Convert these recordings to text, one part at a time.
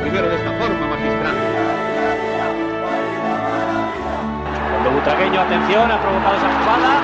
condujeron de esta forma magistral. Cuando Butragueño, atención, ha provocado esa jugada.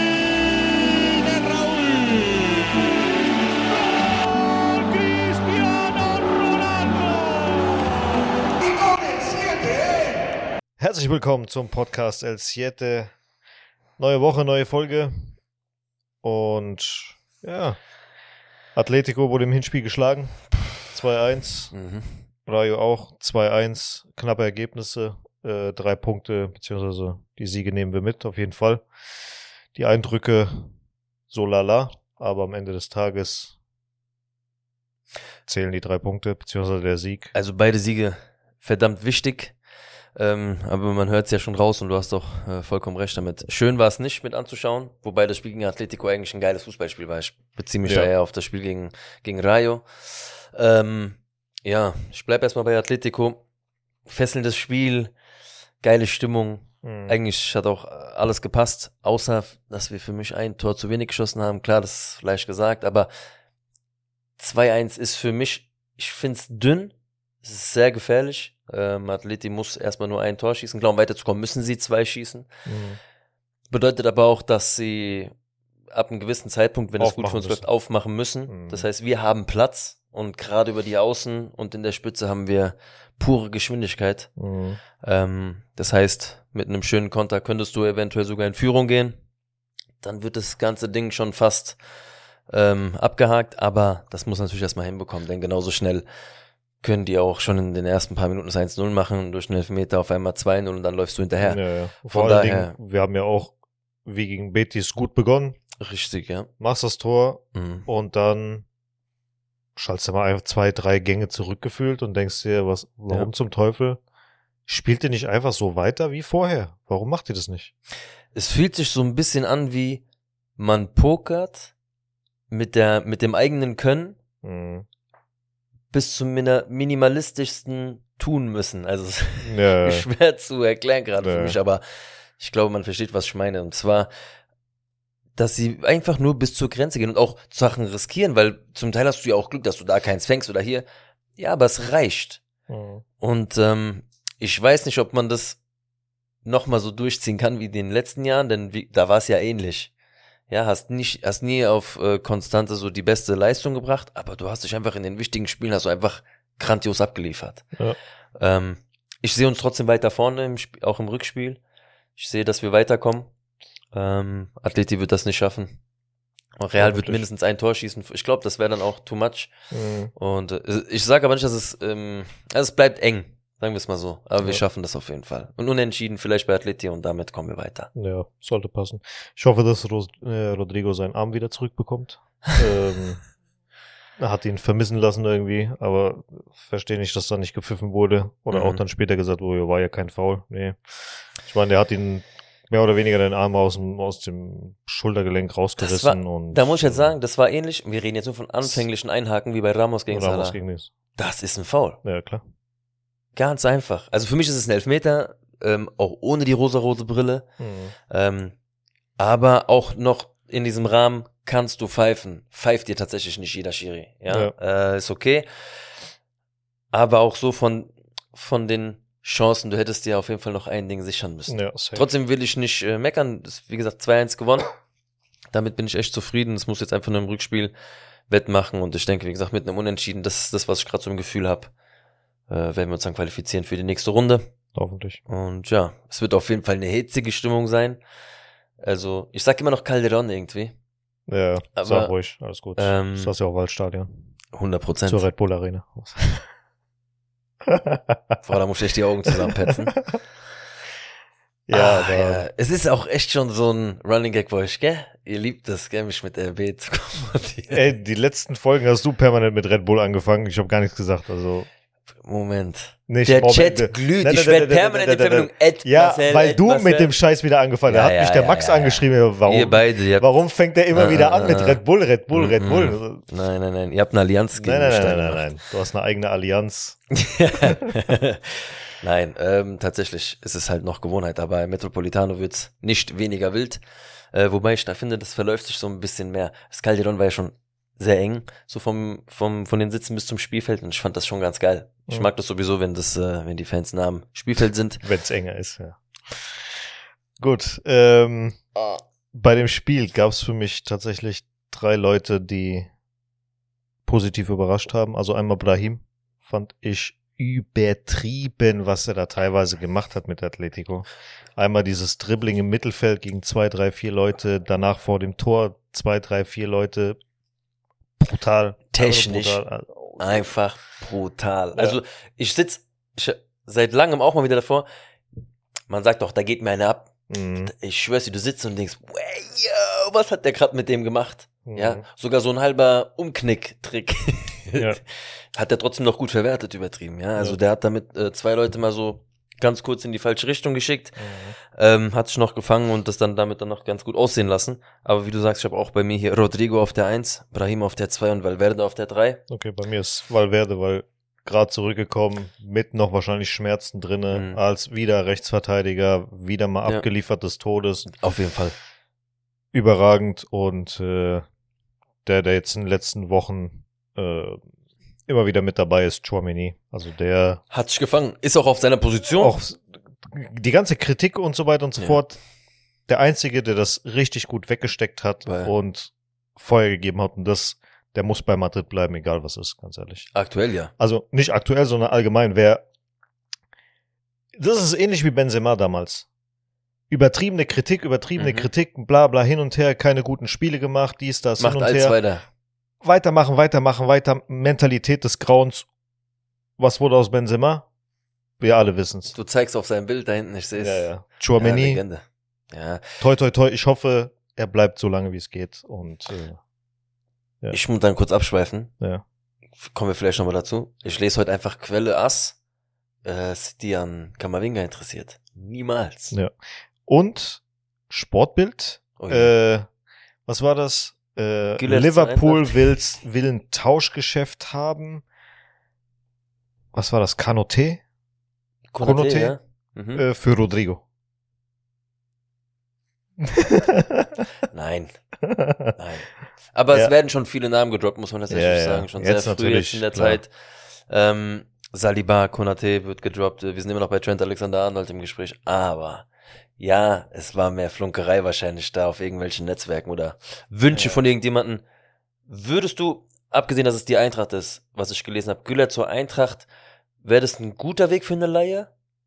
Herzlich willkommen zum Podcast El Siete. Neue Woche, neue Folge. Und ja, Atletico wurde im Hinspiel geschlagen. 2-1. Rayo auch 2-1. Knappe Ergebnisse. 3 Punkte, beziehungsweise die Siege nehmen wir mit, auf jeden Fall. Die Eindrücke so lala, aber am Ende des Tages zählen die 3 Punkte, beziehungsweise der Sieg. Also beide Siege verdammt wichtig. Aber man hört es ja schon raus und du hast doch vollkommen recht damit. Schön war es nicht mit anzuschauen, wobei das Spiel gegen Atletico eigentlich ein geiles Fußballspiel war. Ich beziehe mich da eher auf das Spiel gegen Rayo. Ich bleib erstmal bei Atletico. Fesselndes Spiel, geile Stimmung. Eigentlich hat auch alles gepasst, außer dass wir für mich ein Tor zu wenig geschossen haben. Klar, das ist vielleicht gesagt, aber 2-1 ist für mich, ich finde es dünn, es ist sehr gefährlich. Atleti muss erstmal nur ein Tor schießen. Klar, um weiterzukommen, müssen sie 2 schießen. Bedeutet aber auch, dass sie ab einem gewissen Zeitpunkt, wenn es gut für uns läuft, aufmachen müssen. Das heißt, wir haben Platz und gerade über die Außen und in der Spitze haben wir pure Geschwindigkeit. Das heißt, mit einem schönen Konter könntest du eventuell sogar in Führung gehen. Dann wird das ganze Ding schon fast abgehakt, aber das muss natürlich erstmal hinbekommen, denn genauso schnell können die auch schon in den ersten paar Minuten das 1-0 machen und durch einen Elfmeter auf einmal 2-0 und dann läufst du hinterher. Ja. Vor allen Dingen, wir haben ja auch wie gegen Betis gut begonnen. Richtig, ja. Machst das Tor und dann schaltest du mal 2, 3 Gänge zurückgefühlt und denkst dir, warum zum Teufel spielt ihr nicht einfach so weiter wie vorher? Warum macht ihr das nicht? Es fühlt sich so ein bisschen an, wie man pokert mit dem eigenen Können bis zum minimalistischsten tun müssen. Also schwer zu erklären gerade für mich, aber ich glaube, man versteht, was ich meine. Und zwar, dass sie einfach nur bis zur Grenze gehen und auch Sachen riskieren, weil zum Teil hast du ja auch Glück, dass du da keins fängst oder hier. Ja, aber es reicht. Und ich weiß nicht, ob man das nochmal so durchziehen kann wie in den letzten Jahren, denn da war es ja ähnlich. Ja, hast nie auf Konstante so die beste Leistung gebracht, aber du hast dich einfach in den wichtigen Spielen hast du einfach grandios abgeliefert. Ja. Ich sehe uns trotzdem weiter vorne, auch im Rückspiel. Ich sehe, dass wir weiterkommen. Atleti wird das nicht schaffen. Real wird mindestens ein Tor schießen. Ich glaube, das wäre dann auch too much. Und ich sage aber nicht, dass es bleibt eng. Sagen wir es mal so. Aber wir schaffen das auf jeden Fall. Und unentschieden vielleicht bei Atleti und damit kommen wir weiter. Ja, sollte passen. Ich hoffe, dass Rodrigo seinen Arm wieder zurückbekommt. Er hat ihn vermissen lassen irgendwie, aber verstehe nicht, dass da nicht gepfiffen wurde. Oder auch dann später gesagt wurde, war ja kein Foul. Nee. Ich meine, der hat ihn mehr oder weniger den Arm aus dem Schultergelenk rausgerissen. Da muss ich jetzt sagen, das war ähnlich. Wir reden jetzt nur von anfänglichen Einhaken wie bei Ramos gegen Salah. Das ist ein Foul. Ja, klar. Ganz einfach. Also für mich ist es ein Elfmeter, auch ohne die rosarote Brille. Aber auch noch in diesem Rahmen kannst du pfeifen. Pfeift dir tatsächlich nicht jeder Schiri. Ja. Ist okay. Aber auch so von den Chancen, du hättest dir auf jeden Fall noch ein Ding sichern müssen. Ja, trotzdem will ich nicht meckern. Das ist, wie gesagt, 2-1 gewonnen. Damit bin ich echt zufrieden. Es muss jetzt einfach nur im Rückspiel wettmachen. Und ich denke, wie gesagt, mit einem Unentschieden, das ist das, was ich gerade so im Gefühl habe. Werden wir uns dann qualifizieren für die nächste Runde. Hoffentlich. Und ja, es wird auf jeden Fall eine hitzige Stimmung sein. Also, ich sag immer noch Calderón irgendwie. Ja, aber, sag ruhig, alles gut. Das ist ja auch Waldstadion. 100%. Zur Red Bull Arena. Da muss ich echt die Augen zusammenpetzen. Aber es ist auch echt schon so ein Running Gag bei euch, gell? Ihr liebt das, gell, mich mit RB zu konfrontieren. Ey, die letzten Folgen hast du permanent mit Red Bull angefangen. Ich habe gar nichts gesagt, also. Moment. Der Chat glüht. Ich werde permanent in Verbindung. Marcel, weil du Marcel. Mit dem Scheiß wieder angefangen hast. Da hat mich der Max angeschrieben. Warum, ihr beide, warum fängt der immer wieder an mit Red Bull? Nein. Ihr habt eine Allianz gegen mich. Nein. Du hast eine eigene Allianz. Nein, tatsächlich ist es halt noch Gewohnheit. Aber im Metropolitano wird's nicht weniger wild. Wobei ich da finde, das verläuft sich so ein bisschen mehr. Das Calderón war ja schon sehr eng, so von den Sitzen bis zum Spielfeld und ich fand das schon ganz geil. Ich mag das sowieso, wenn die Fans nah am Spielfeld sind. Wenn es enger ist, ja. Gut, bei dem Spiel gab es für mich tatsächlich 3 Leute, die positiv überrascht haben. Also einmal Brahim, fand ich übertrieben, was er da teilweise gemacht hat mit Atletico. Einmal dieses Dribbling im Mittelfeld gegen 2, 3, 4 Leute, danach vor dem Tor 2, 3, 4 Leute. Brutal. Technisch. Brutal. Einfach brutal. Ja. Also ich seit langem auch mal wieder davor, man sagt doch, da geht mir einer ab. Ich schwör's dir, du sitzt und denkst, yo, was hat der gerade mit dem gemacht? Ja, sogar so ein halber Umknick-Trick. Ja. Hat er trotzdem noch gut verwertet, übertrieben. Ja, also der hat damit 2 Leute mal so ganz kurz in die falsche Richtung geschickt, hat sich noch gefangen und das dann damit dann noch ganz gut aussehen lassen. Aber wie du sagst, ich habe auch bei mir hier Rodrigo auf der 1, Brahim auf der 2 und Valverde auf der 3. Okay, bei mir ist Valverde, weil gerade zurückgekommen, mit noch wahrscheinlich Schmerzen drinne, als wieder Rechtsverteidiger, wieder mal abgeliefert des Todes. Auf jeden Fall. Überragend und der jetzt in den letzten Wochen immer wieder mit dabei ist, Tchouaméni. Also der hat sich gefangen, ist auch auf seiner Position. Auch die ganze Kritik und so weiter und so fort. Der Einzige, der das richtig gut weggesteckt hat und Feuer gegeben hat und der muss bei Madrid bleiben, egal was ist, ganz ehrlich. Aktuell, ja. Also nicht aktuell, sondern allgemein. Das ist ähnlich wie Benzema damals. Übertriebene Kritik, bla bla, hin und her, keine guten Spiele gemacht, dies, das, macht hin und her. Weiter. Weiter, Mentalität des Grauens. Was wurde aus Benzema? Wir alle wissen's. Du zeigst auf sein Bild da hinten, ich sehe es. Ja. Tchouaméni. Legende. Ja. Toi, toi, toi. Ich hoffe, er bleibt so lange, wie es geht. Und ja. Ich muss dann kurz abschweifen. Ja. Kommen wir vielleicht nochmal dazu. Ich lese heute einfach Quelle Ass. City an Camavinga interessiert. Niemals. Ja. Und Sportbild. Was war das? Liverpool will ein Tauschgeschäft haben. Was war das? Konaté? Ja. Für Rodrigo. Nein. Aber es werden schon viele Namen gedroppt, muss man tatsächlich sagen. Schon jetzt sehr früh jetzt in der Zeit. Saliba, Konaté wird gedroppt. Wir sind immer noch bei Trent Alexander-Arnold im Gespräch. Aber ja, es war mehr Flunkerei wahrscheinlich da auf irgendwelchen Netzwerken oder Wünsche von irgendjemanden. Würdest du, abgesehen, dass es die Eintracht ist, was ich gelesen habe, Güler zur Eintracht, wäre das ein guter Weg für eine Leihe?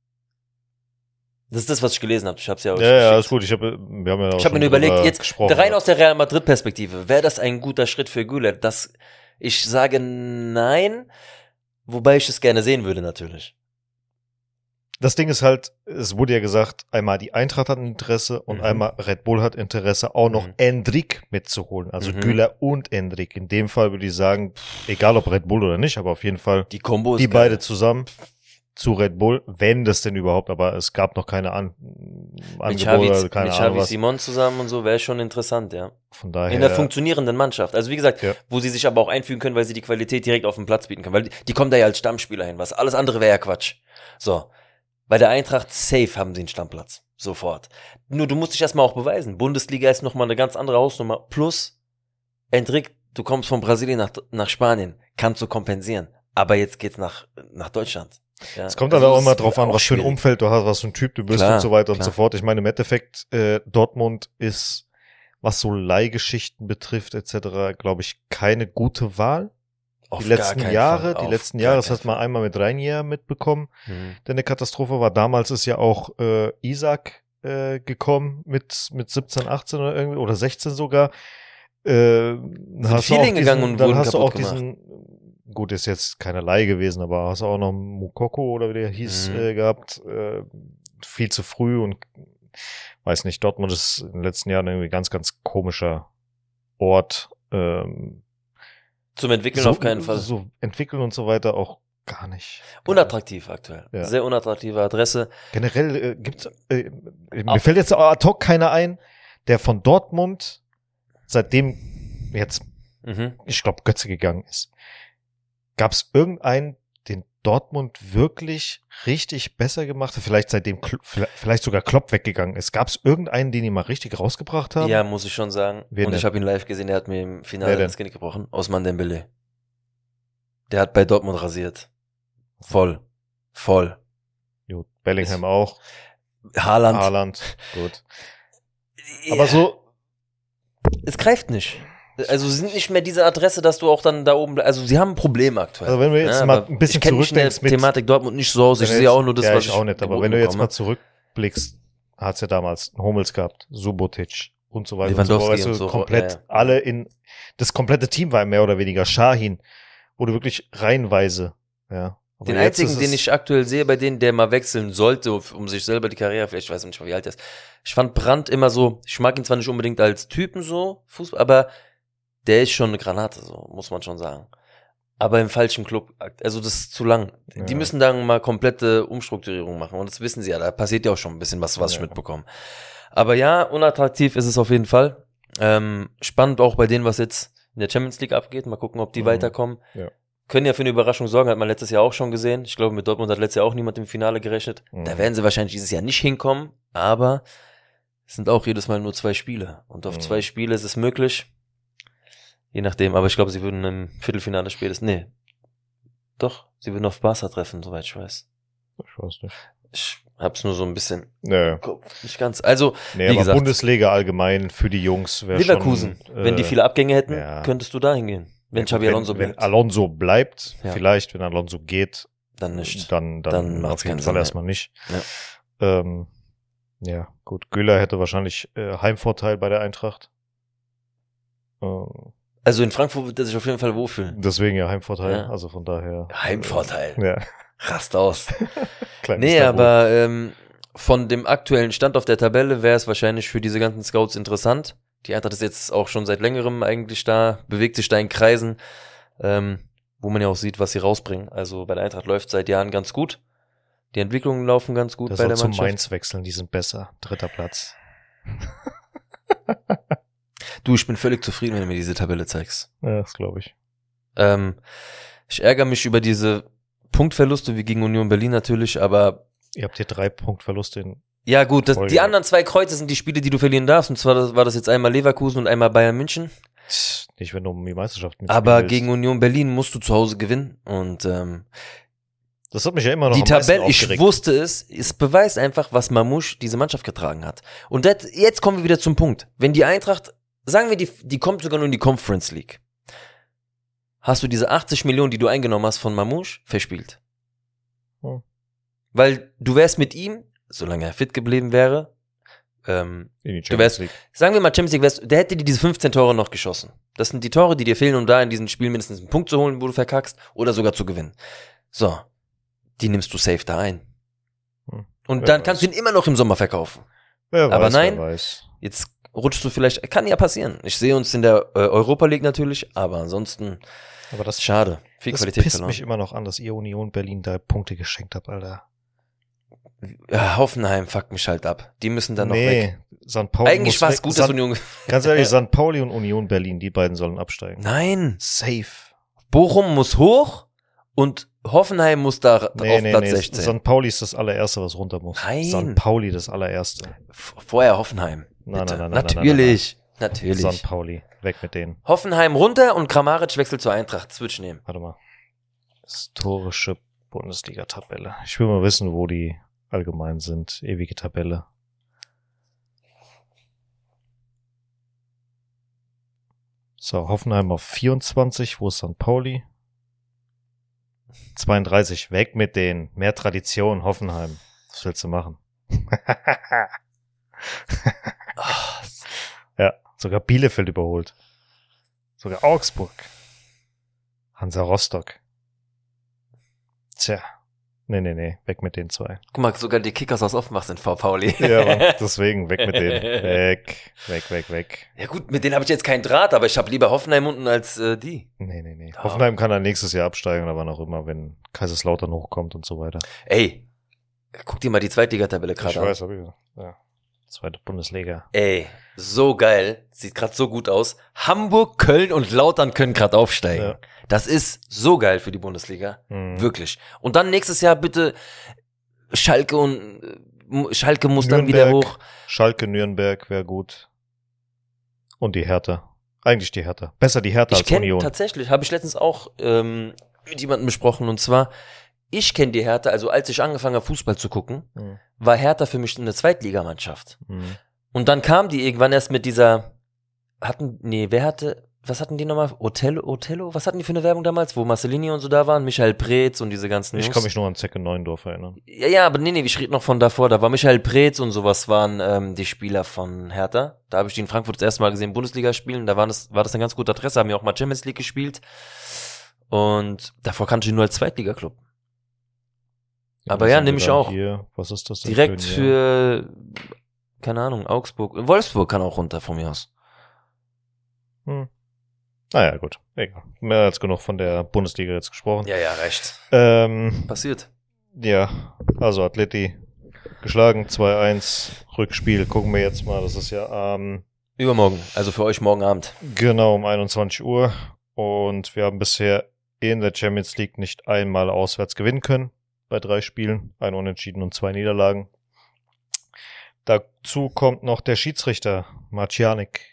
Das ist das, was ich gelesen habe. Ich hab's ja auch Ja, ist gut. Ich habe mir nur überlegt, jetzt rein aus der Real Madrid-Perspektive, wäre das ein guter Schritt für Güler? Ich sage nein, wobei ich es gerne sehen würde natürlich. Das Ding ist halt, es wurde ja gesagt, einmal die Eintracht hat ein Interesse und einmal Red Bull hat Interesse, auch noch Endrick mitzuholen. Also Güler und Endrick. In dem Fall würde ich sagen, egal ob Red Bull oder nicht, aber auf jeden Fall die Kombo die beide zusammen zu Red Bull, wenn das denn überhaupt, aber es gab noch keine Angebote, keine mit Ahnung Xavi Simon zusammen und so, wäre schon interessant, ja. Von daher. In der funktionierenden Mannschaft. Also wie gesagt, wo sie sich aber auch einfügen können, weil sie die Qualität direkt auf den Platz bieten können. Weil die kommen da ja als Stammspieler hin. Was alles andere wäre ja Quatsch. So. Bei der Eintracht safe haben sie einen Stammplatz. Sofort. Nur du musst dich erstmal auch beweisen. Bundesliga ist nochmal eine ganz andere Hausnummer. Plus, Endrick, du kommst von Brasilien nach Spanien. Kannst du kompensieren. Aber jetzt geht's nach Deutschland. Ja, es kommt dann auch immer drauf an, was für ein Umfeld du hast, was für ein Typ du bist und so weiter und so fort. Ich meine, im Endeffekt, Dortmund ist, was so Leihgeschichten betrifft etc., glaube ich, keine gute Wahl. Die letzten Jahre, das hast du mal einmal mit Reinier mitbekommen, der eine Katastrophe war. Damals ist ja auch Isaac gekommen mit 17, 18 oder irgendwie, oder 16 sogar. Sind viele hingegangen und wurden kaputt gemacht. Gut, ist jetzt keine Leihe gewesen, aber hast du auch noch Mukoko oder wie der hieß gehabt. Viel zu früh und weiß nicht, Dortmund ist in den letzten Jahren irgendwie ganz, ganz komischer Ort. Zum Entwickeln auf keinen Fall. So entwickeln und so weiter auch gar nicht. Unattraktiv aktuell. Ja. Sehr unattraktive Adresse. Generell gibt's, mir fällt jetzt ad hoc keiner ein, der von Dortmund, seitdem jetzt, ich glaube, Götze gegangen ist, gab es irgendeinen, den Dortmund wirklich richtig besser gemacht hat? Vielleicht seitdem vielleicht sogar Klopp weggegangen ist. Gab es irgendeinen, den die mal richtig rausgebracht haben? Ja, muss ich schon sagen. Wen und denn? ich habe ihn live gesehen, der hat mir im Finale Wer denn? das Genick gebrochen. Ousmane Dembélé. Der hat bei Dortmund rasiert. Voll. Gut, Bellingham auch. Haaland. Gut. Aber so, Es greift nicht. Also sie sind nicht mehr diese Adresse, dass du auch dann da oben, also sie haben ein Problem aktuell. also wenn du jetzt Ja, mal aber ein bisschen ich kenn mich in der zurückdenkst Thematik Dortmund nicht so aus. Ich wenn du sehe jetzt- auch nur das, ja, was ich auch nicht, aber geboten wenn du jetzt bekomme. mal zurückblickst, hat's ja damals einen Hummels gehabt, Subotic und so weiter Lewandowski und so, und weißt du, so, komplett ja. alle das komplette Team war mehr oder weniger Shahin, wurde wirklich reihenweise, ja. Aber Den jetzt einzigen, ist es- den ich aktuell sehe, bei denen, der mal wechseln sollte, um sich selber die Karriere, vielleicht, ich weiß nicht mal, wie alt er ist. Ich fand Brandt immer so, ich mag ihn zwar nicht unbedingt als Typen so, Fußball, aber der ist schon eine Granate, so, muss man schon sagen. Aber im falschen Club, also das ist zu lang. Ja. Die müssen dann mal komplette Umstrukturierung machen und das wissen sie ja, da passiert ja auch schon ein bisschen was ich Ja. mitbekomme. Aber ja, unattraktiv ist es auf jeden Fall. Spannend auch bei denen, was jetzt in der Champions League abgeht. Mal gucken, ob die Mhm. weiterkommen. Ja. Können ja für eine Überraschung sorgen, hat man letztes Jahr auch schon gesehen. Ich glaube, mit Dortmund hat letztes Jahr auch niemand im Finale gerechnet. Mhm. Da werden sie wahrscheinlich dieses Jahr nicht hinkommen, aber es sind auch jedes Mal nur 2 Spiele. Und auf 2 Spiele ist es möglich. Je nachdem, aber ich glaube, sie würden im Viertelfinale spätestens, nee. Doch, sie würden auf Barca treffen, soweit ich weiß. Ich weiß nicht. Ich hab's nur so ein bisschen Nee, nicht ganz. Also, nee wie aber gesagt, Bundesliga allgemein für die Jungs wäre Leverkusen, schon, wenn die viele Abgänge hätten, ja. könntest du da hingehen. Wenn ja, Xabi Alonso wenn bleibt, Alonso bleibt, Ja. vielleicht, wenn Alonso geht, dann nicht. dann Dann macht's auf jeden keinen Fall Sinn, erstmal nicht. Ja, gut. Güler hätte wahrscheinlich Heimvorteil bei der Eintracht. Also in Frankfurt wird er sich auf jeden Fall wohlfühlen. Deswegen ja Heimvorteil. Ja. Also von daher. Heimvorteil. Ja, Rast aus. kleines Nee, Tabu. aber von dem aktuellen Stand auf der Tabelle wäre es wahrscheinlich für diese ganzen Scouts interessant. Die Eintracht ist jetzt auch schon seit längerem eigentlich da, bewegt sich da in Kreisen, wo man ja auch sieht, was sie rausbringen. Also bei der Eintracht läuft seit Jahren ganz gut. Die Entwicklungen laufen ganz gut Der bei soll der zum Mannschaft. Mainz wechseln, die sind besser. 3. Platz. Du, ich bin völlig zufrieden, wenn du mir diese Tabelle zeigst. Ja, das glaube ich. Ich ärgere mich über diese Punktverluste wie gegen Union Berlin natürlich, aber Ihr habt hier 3 Punktverluste in. ja gut, Folge. die anderen 2 Kreuze sind die Spiele, die du verlieren darfst. Und zwar war das jetzt einmal Leverkusen und einmal Bayern München. Nicht, wenn du um die Meisterschaft mitspielen Aber willst. gegen Union Berlin musst du zu Hause gewinnen. Und Das hat mich ja immer noch die am meisten Tabelle, ich aufgeregt. wusste es beweist einfach, was Mamouche diese Mannschaft getragen hat. Und jetzt kommen wir wieder zum Punkt. Wenn die Eintracht, sagen wir, die kommt sogar nur in die Conference League, hast du diese 80 Millionen, die du eingenommen hast von Mamouche, verspielt. Hm. Weil du wärst mit ihm, solange er fit geblieben wäre, In die du Champions wärst, League. sagen wir mal Champions League, der hätte dir diese 15 Tore noch geschossen. Das sind die Tore, die dir fehlen, um da in diesem Spiel mindestens einen Punkt zu holen, wo du verkackst, oder sogar zu gewinnen. So, die nimmst du safe da ein. Hm. Und Wer dann weiß. kannst du ihn immer noch im Sommer verkaufen. Wer weiß, aber nein. Wer weiß. Jetzt rutschst du vielleicht, kann ja passieren. Ich sehe uns in der Europa League natürlich, aber ansonsten Aber das, schade. Viel das Qualität pisst verloren. mich immer noch an, dass ihr Union Berlin da Punkte geschenkt habt, Alter. Ja, Hoffenheim fuckt mich halt ab. Die müssen dann noch weg. St. Pauli Eigentlich muss war es weg. gut, dass Union. Ganz ehrlich, St. Pauli und Union Berlin, die beiden sollen absteigen. Nein, Safe. Bochum muss hoch und Hoffenheim muss da auf Platz 16. St. Pauli ist das allererste, was runter muss. Nein. St. Pauli das allererste. Vorher Hoffenheim. Nein, Bitte. nein, nein, Natürlich. Natürlich. St. Pauli, weg mit denen. Hoffenheim runter und Kramaric wechselt zur Eintracht. Switch nehmen. Warte mal. Historische Bundesliga-Tabelle. Ich will mal wissen, wo die allgemein sind. Ewige Tabelle. So, Hoffenheim auf 24. Wo ist St. Pauli? 32. Weg mit denen. Mehr Tradition, Hoffenheim. Was willst du machen? Ah, Ja, sogar Bielefeld überholt. Sogar Augsburg. Hansa Rostock. Tja. Nee. Weg mit den 2. guck mal, sogar die Kickers aus Offenbach sind V. Pauli. Ja, Mann, deswegen weg mit denen. Weg. Ja gut, mit denen habe ich jetzt keinen Draht, aber ich habe lieber Hoffenheim unten als die. Nee. Ja. Hoffenheim kann dann nächstes Jahr absteigen, aber noch immer, wenn Kaiserslautern hochkommt und so weiter. Ey, guck dir mal die Zweitligatabelle gerade Ich an. weiß, aber ja. Zweite Bundesliga. Ey, so geil. Sieht gerade so gut aus. Hamburg, Köln und Lautern können gerade aufsteigen. Ja. Das ist so geil für die Bundesliga. Wirklich. Und dann nächstes Jahr bitte Schalke muss dann wieder hoch. Schalke, Nürnberg wäre gut. Und die Hertha. Eigentlich die Hertha. Besser die Hertha als Union. Tatsächlich, habe ich letztens auch mit jemandem besprochen. Und zwar, ich kenne die Hertha, also als ich angefangen habe, Fußball zu gucken, war Hertha für mich eine Zweitligamannschaft. Und dann kam die irgendwann erst mit dieser, was hatten die nochmal? Otello? Was hatten die für eine Werbung damals? Wo Marcelini und so da waren? Michael Preetz und diese ganzen Jungs. Ich kann mich nur an Zecke Neuendorf erinnern. Ja, aber nee, ich rede noch von davor. Da war Michael Preetz und sowas waren die Spieler von Hertha. Da habe ich die in Frankfurt das erste Mal gesehen, Bundesliga spielen. Da war das ein ganz guter Adresse. Haben ja auch mal Champions League gespielt. Und davor kannte ich die nur als Zweitliga-Club. Aber ja, nehme ich auch. Hier, was ist das denn? Direkt für, keine Ahnung, Augsburg. Wolfsburg kann auch runter von mir aus. Naja, gut. Egal. Mehr als genug von der Bundesliga jetzt gesprochen. Ja, recht. Passiert. Ja, also Atleti geschlagen, 2-1, Rückspiel, gucken wir jetzt mal, das ist ja übermorgen, also für euch morgen Abend. Genau, um 21 Uhr und wir haben bisher in der Champions League nicht einmal auswärts gewinnen können, bei 3 Spielen, 1 Unentschieden und 2 Niederlagen. Dazu kommt noch der Schiedsrichter, Marciniak,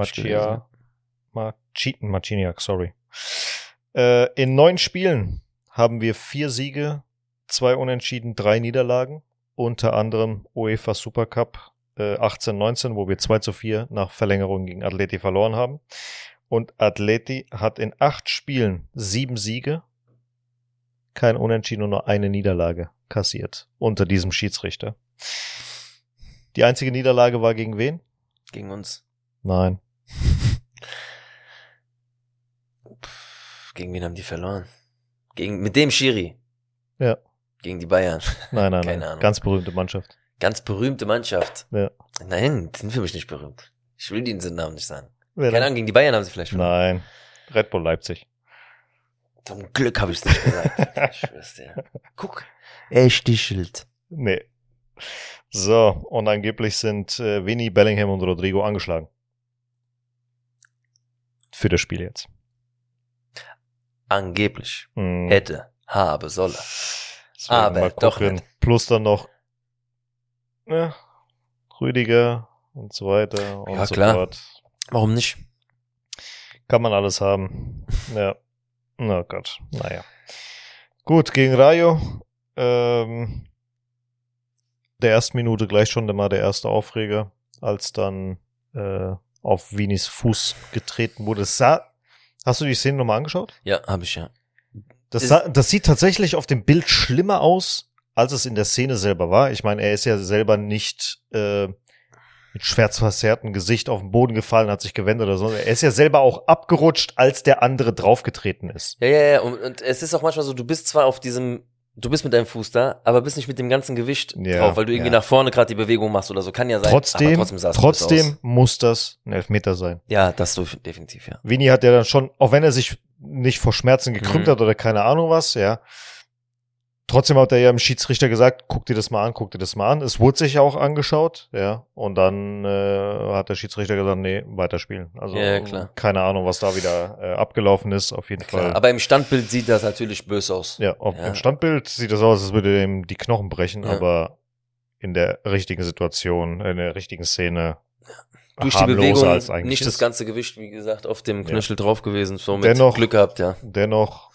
sorry. In 9 Spielen haben wir 4 Siege, 2 Unentschieden, 3 Niederlagen. Unter anderem UEFA Supercup 18-19, wo wir 2-4 nach Verlängerung gegen Atleti verloren haben. Und Atleti hat in 8 Spielen 7 Siege, kein Unentschieden und nur eine Niederlage kassiert unter diesem Schiedsrichter. Die einzige Niederlage war gegen wen? Gegen uns. Nein. Gegen wen haben die verloren? Mit dem Schiri. Ja. Gegen die Bayern. Nein. Keine Ahnung. Ganz berühmte Mannschaft. Ganz berühmte Mannschaft. Ja. Nein, die sind für mich nicht berühmt. Ich will den Namen nicht sagen. Wer Keine Ahnung, gegen die Bayern haben sie vielleicht verloren. Nein. Red Bull Leipzig. Zum Glück habe ich es nicht gesagt. Ich schwör's dir. Guck. Er stichelt. Nee. So, und angeblich sind Vinny, Bellingham und Rodrigo angeschlagen. Für das Spiel jetzt. Angeblich. Hätte, habe, solle. Deswegen aber doch nicht. Plus dann noch Rüdiger und so weiter und ja, so klar. fort. Warum nicht? Kann man alles haben. Ja. Oh Gott. Naja. Gut, gegen Rayo. Der ersten Minute gleich schon mal der erste Aufreger, als dann auf Vinis Fuß getreten wurde. Hast du die Szene nochmal angeschaut? Ja, habe ich ja. Das sieht tatsächlich auf dem Bild schlimmer aus, als es in der Szene selber war. Ich meine, er ist ja selber nicht mit schwärzverzerrtem Gesicht auf den Boden gefallen, hat sich gewendet oder so. Er ist ja selber auch abgerutscht, als der andere draufgetreten ist. Ja. Und es ist auch manchmal so, du bist mit deinem Fuß da, aber bist nicht mit dem ganzen Gewicht drauf, weil du irgendwie nach vorne gerade die Bewegung machst oder so. Kann ja sein. Trotzdem muss das ein Elfmeter sein. Ja, das so definitiv, ja. Vini hat ja dann schon, auch wenn er sich nicht vor Schmerzen gekrümmt hat oder keine Ahnung was, ja. Trotzdem hat er ja dem Schiedsrichter gesagt, guck dir das mal an. Es wurde sich auch angeschaut, ja. Und dann hat der Schiedsrichter gesagt, nee, weiterspielen. Also ja, klar. Keine Ahnung, was da wieder abgelaufen ist, auf jeden Fall. Aber im Standbild sieht das natürlich böse aus. Ja, im Standbild sieht das aus, als würde ihm die Knochen brechen, aber in der richtigen Situation, in der richtigen Szene durch die Bewegung als eigentlich nicht das ganze Gewicht, wie gesagt, auf dem Knöchel drauf gewesen, somit dennoch, Glück gehabt, ja. Dennoch,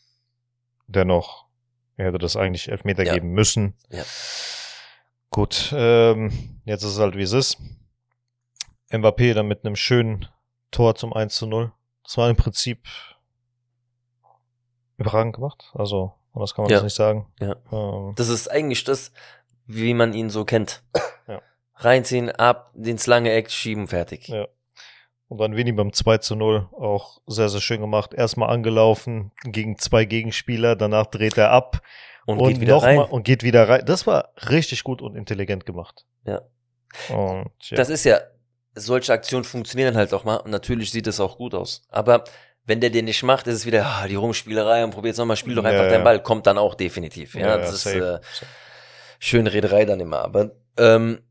er hätte das eigentlich Elfmeter geben müssen. Ja. Gut, jetzt ist es halt, wie es ist. Mbappé dann mit einem schönen Tor zum 1:0. Das war im Prinzip überragend gemacht. Also, anders kann man das nicht sagen. Ja. Das ist eigentlich das, wie man ihn so kennt. Ja. Reinziehen, ab, ins lange Eck schieben, fertig. Ja. Und dann Vini beim 2:0 auch sehr, sehr schön gemacht. Erstmal angelaufen gegen 2 Gegenspieler, danach dreht er ab und geht wieder rein. Das war richtig gut und intelligent gemacht. Ja. Und, ja. Das ist ja, solche Aktionen funktionieren halt auch mal und natürlich sieht es auch gut aus. Aber wenn der den nicht macht, ist es wieder die Rumspielerei und probiert nochmal, spiel doch einfach deinen Ball, kommt dann auch definitiv. Ja, das ist schöne Rederei dann immer. Aber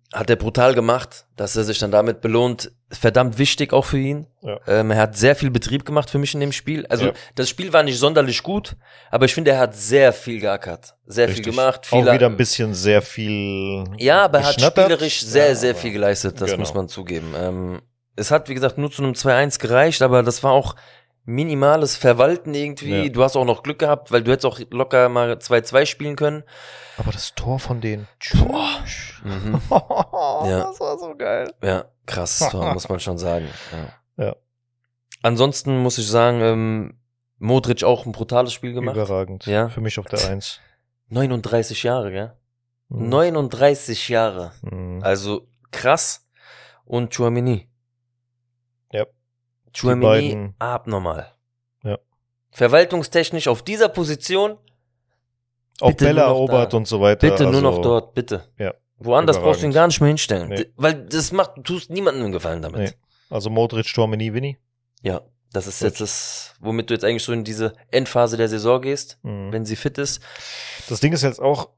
hat er brutal gemacht, dass er sich dann damit belohnt. Verdammt wichtig auch für ihn. Ja. Er hat sehr viel Betrieb gemacht für mich in dem Spiel. Also Ja. das Spiel war nicht sonderlich gut, aber ich finde, er hat sehr viel geackert. Sehr Richtig. viel gemacht. Auch wieder ein bisschen sehr viel Ja, aber er hat geschnattert. spielerisch sehr, Ja, sehr aber- viel geleistet. Das genau. muss man zugeben. Es hat, wie gesagt, nur zu einem 2-1 gereicht, aber das war auch minimales Verwalten irgendwie. Ja. Du hast auch noch Glück gehabt, weil du hättest auch locker mal 2-2 spielen können. Aber das Tor von denen. Mhm. Das war so geil. Ja, krass, das war, muss man schon sagen. Ja. Ansonsten muss ich sagen, Modric auch ein brutales Spiel gemacht. Überragend. Ja. Für mich auf der 1. 39 Jahre, gell? Mhm. 39 Jahre. Mhm. Also krass. Und Tchouaméni. Ja. Tchouaméni beiden- abnormal. Ja. Verwaltungstechnisch auf dieser Position, Auch bitte Bälle nur noch erobert da. und so weiter. bitte nur also, noch dort, bitte. Ja. Woanders brauchst du ihn Überragend. gar nicht mehr hinstellen. Nee. Weil das macht, du tust niemandem einen Gefallen damit. Nee. Also Modric, Tchouaméni, Vinny. Ja, das ist Gut. jetzt das, womit du jetzt eigentlich so in diese Endphase der Saison gehst, Mhm. wenn sie fit ist. Das Ding ist jetzt auch,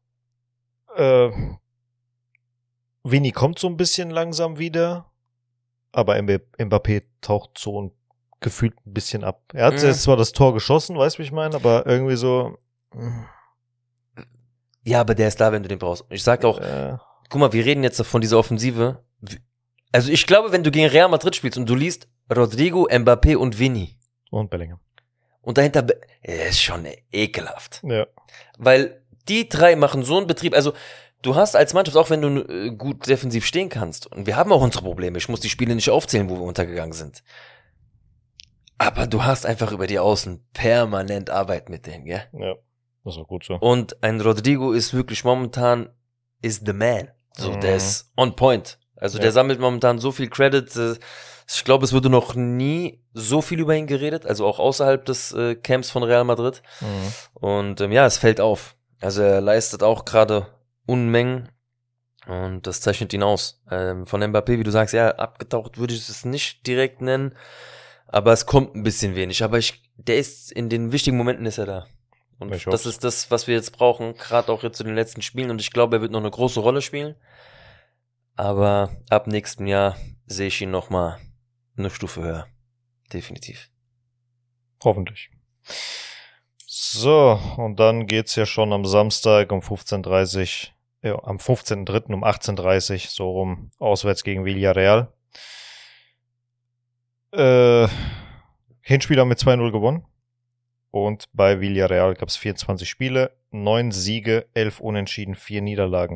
Vinny kommt so ein bisschen langsam wieder, aber Mbappé taucht so gefühlt ein bisschen ab. Er hat Mhm. jetzt zwar das Tor geschossen, weißt du, wie ich meine, aber irgendwie so. Ja, aber der ist da, wenn du den brauchst. Ich sag auch, guck mal, wir reden jetzt von dieser Offensive. Also ich glaube, wenn du gegen Real Madrid spielst und du liest Rodrigo, Mbappé und Vinny Und Bellingham. und dahinter, ist schon ekelhaft. Ja. Weil die drei machen so einen Betrieb, also du hast als Mannschaft, auch wenn du gut defensiv stehen kannst, und wir haben auch unsere Probleme, ich muss die Spiele nicht aufzählen, wo wir untergegangen sind. Aber du hast einfach über die Außen permanent Arbeit mit denen, gell? Ja. Das war gut so. Und ein Rodrigo ist wirklich momentan, is the man. So, der ist on point. Also der sammelt momentan so viel Credit. Ich glaube, es wurde noch nie so viel über ihn geredet, also auch außerhalb des Camps von Real Madrid. Mhm. Und ja, es fällt auf. Also er leistet auch gerade Unmengen und das zeichnet ihn aus. Von Mbappé, wie du sagst, ja, abgetaucht würde ich es nicht direkt nennen, aber es kommt ein bisschen wenig. Aber der ist in den wichtigen Momenten ist er da. Und Ich das hoff's. ist das, was wir jetzt brauchen, gerade auch jetzt zu den letzten Spielen. Und ich glaube, er wird noch eine große Rolle spielen. Aber ab nächstem Jahr sehe ich ihn noch mal eine Stufe höher. Definitiv. Hoffentlich. So, und dann geht's ja schon am Samstag um 15:30 Uhr, am 15.03. um 18:30 Uhr, so rum, auswärts gegen Villarreal. Hinspiel haben wir 2-0 gewonnen. Und bei Villarreal gab es 24 Spiele, 9 Siege, 11 Unentschieden, 4 Niederlagen.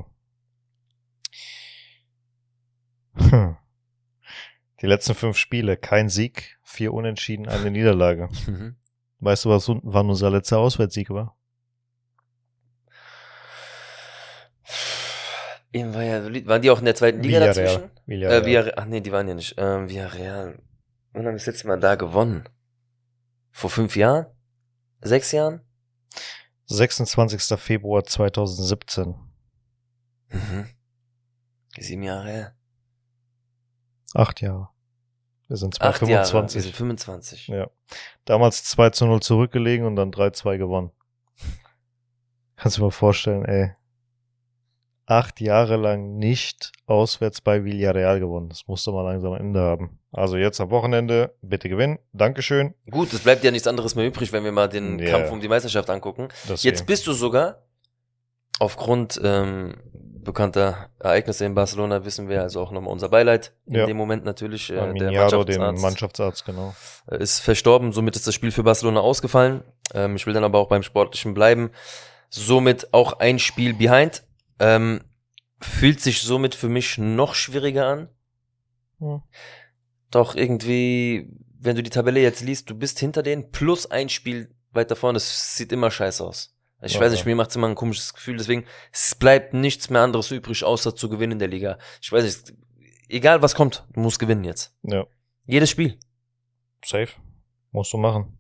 Die letzten 5 Spiele, kein Sieg, 4 Unentschieden, 1 Niederlage. Weißt du, wann unser letzter Auswärtssieg war? Waren die auch in der zweiten Liga dazwischen? Villarreal. Ach nee, die waren ja nicht. Villarreal. Wann haben wir das letzte Mal da gewonnen? Vor 5 Jahren? 6 Jahren? 26. Februar 2017. 7 Jahre her. 8 Jahre. Wir sind 8 Jahre. Wir 25. sind 25. Ja. Damals 2-0 zurückgelegen und dann 3-2 gewonnen. Kannst du dir mal vorstellen, ey. 8 Jahre lang nicht auswärts bei Villarreal gewonnen. Das musste mal langsam ein Ende haben. Also jetzt am Wochenende bitte gewinnen. Dankeschön. Gut, es bleibt ja nichts anderes mehr übrig, wenn wir mal den Ja. Kampf um die Meisterschaft angucken. Deswegen. Jetzt bist du sogar aufgrund bekannter Ereignisse in Barcelona, wissen wir, also auch nochmal unser Beileid in Ja. dem Moment natürlich. Der Miniaro, dem Mannschaftsarzt, Mannschaftsarzt, genau. ist verstorben, somit ist das Spiel für Barcelona ausgefallen. Ich will dann aber auch beim Sportlichen bleiben. Somit auch ein Spiel behind. Fühlt sich somit für mich noch schwieriger an. Hm. Doch irgendwie, wenn du die Tabelle jetzt liest, du bist hinter denen plus ein Spiel weiter vorne. Es sieht immer scheiße aus. Ich weiß nicht, mir macht es immer ein komisches Gefühl. Deswegen, es bleibt nichts mehr anderes übrig, außer zu gewinnen in der Liga. Ich weiß nicht, egal was kommt, du musst gewinnen jetzt. Ja. Jedes Spiel. Safe. Musst du machen.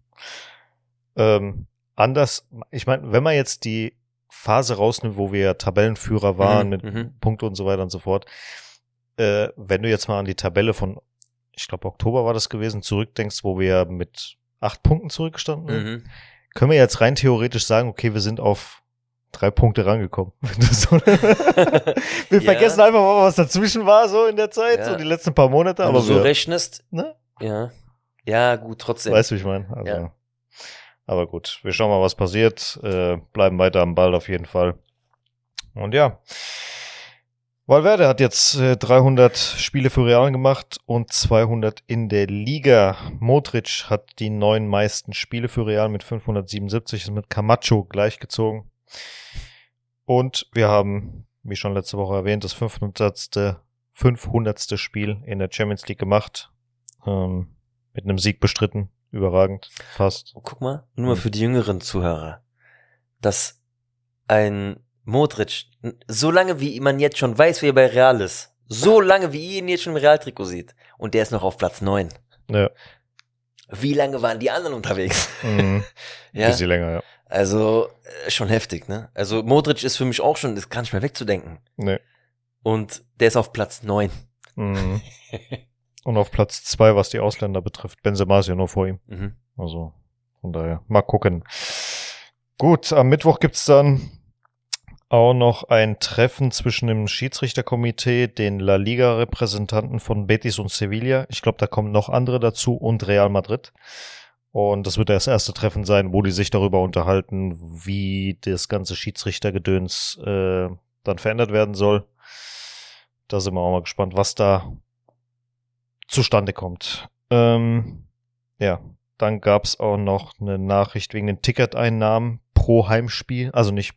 Anders, ich meine, wenn man jetzt die Phase rausnimmt, wo wir Tabellenführer waren mit Punkte und so weiter und so fort, wenn du jetzt mal an die Tabelle von, ich glaube Oktober war das gewesen, zurückdenkst, wo wir mit 8 Punkten zurückgestanden sind, können wir jetzt rein theoretisch sagen, okay, wir sind auf 3 Punkte rangekommen. Wir vergessen einfach mal, was dazwischen war, so in der Zeit, so die letzten paar Monate. Wenn aber du so rechnest, ne? Ja, gut, trotzdem. Weißt du, wie ich meine? Also, aber gut, wir schauen mal, was passiert. Bleiben weiter am Ball auf jeden Fall. Und ja, Valverde hat jetzt 300 Spiele für Real gemacht und 200 in der Liga. Modric hat die 9 meisten Spiele für Real mit 577, ist mit Camacho gleichgezogen. Und wir haben, wie schon letzte Woche erwähnt, das 500. Spiel in der Champions League gemacht. Mit einem Sieg bestritten. Überragend. Passt. Guck mal, nur mal für die jüngeren Zuhörer, dass ein Modric, so lange wie man jetzt schon weiß, wie er bei Real ist, so lange wie ihr ihn jetzt schon im Real-Trikot seht, und der ist noch auf Platz 9. Ja. Wie lange waren die anderen unterwegs? Ja. Bisschen länger, ja. Also, schon heftig, ne? Also, Modric ist für mich auch schon, ist gar nicht mehr wegzudenken. Nee. Und der ist auf Platz 9. Und auf Platz 2, was die Ausländer betrifft. Benzema ist ja nur vor ihm. Also, von daher, mal gucken. Gut, am Mittwoch gibt's dann auch noch ein Treffen zwischen dem Schiedsrichterkomitee, den La Liga-Repräsentanten von Betis und Sevilla. Ich glaube, da kommen noch andere dazu und Real Madrid. Und das wird das erste Treffen sein, wo die sich darüber unterhalten, wie das ganze Schiedsrichtergedöns dann verändert werden soll. Da sind wir auch mal gespannt, was da zustande kommt. Ja, dann gab es auch noch eine Nachricht wegen den Ticketeinnahmen pro Heimspiel. Also nicht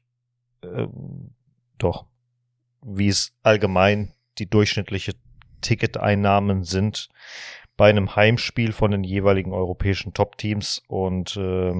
doch, wie es allgemein die durchschnittliche Ticketeinnahmen sind bei einem Heimspiel von den jeweiligen europäischen Top-Teams. Und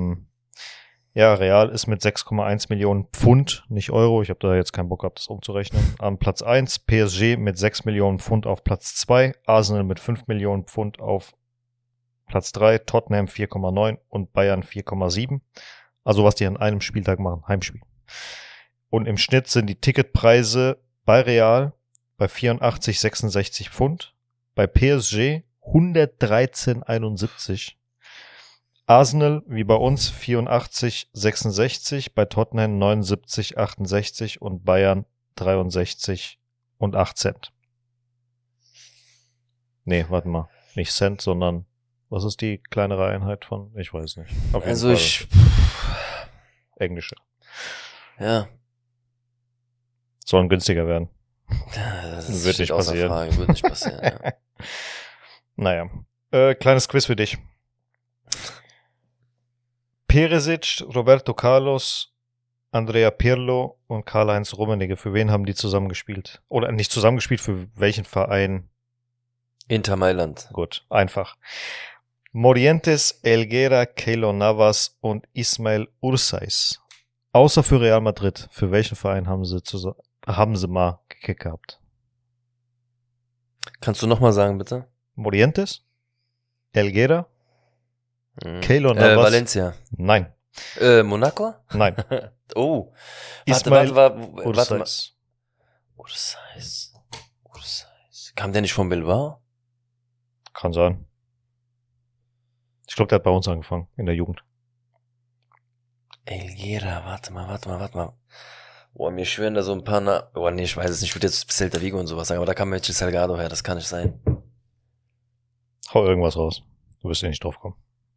Real ist mit 6,1 Millionen Pfund, nicht Euro, ich habe da jetzt keinen Bock gehabt, das umzurechnen, am Platz 1, PSG mit 6 Millionen Pfund auf Platz 2, Arsenal mit 5 Millionen Pfund auf Platz 3, Tottenham 4,9 und Bayern 4,7. Also was die an einem Spieltag machen, Heimspiel. Und im Schnitt sind die Ticketpreise bei Real bei 84,66 Pfund, bei PSG 113,71, Arsenal wie bei uns 84,66, bei Tottenham 79,68 und Bayern 63,08 Cent. Nee, warte mal, nicht Cent, sondern was ist die kleinere Einheit von? Ich weiß nicht. Auf jeden Fall. Englische. Ja. Sollen günstiger werden. Das wird nicht passieren. Frage. Wird nicht passieren, ja. Naja. Kleines Quiz für dich. Perisic, Roberto Carlos, Andrea Pirlo und Karl-Heinz Rummenigge. Für wen haben die zusammengespielt? Oder nicht zusammengespielt, für welchen Verein? Inter Mailand. Gut, einfach. Morientes, Elguera, Keylor Navas und Ismail Ursais. Außer für Real Madrid. Für welchen Verein haben sie mal gekickt gehabt? Kannst du nochmal sagen, bitte? Morientes, Elguera, Keylor Navas. Valencia. Nein. Monaco? Nein. Oh. Ismail Ursais. Ursais. Kam der nicht von Bilbao? Kann sein. Ich glaube, der hat bei uns angefangen, in der Jugend. Elguera, warte mal. Boah, mir schwören da so ein paar ich weiß es nicht, ich würde jetzt Celta Vigo und sowas sagen, aber da kam Melchi Salgado her, das kann nicht sein. Hau irgendwas raus. Du wirst ja nicht drauf kommen.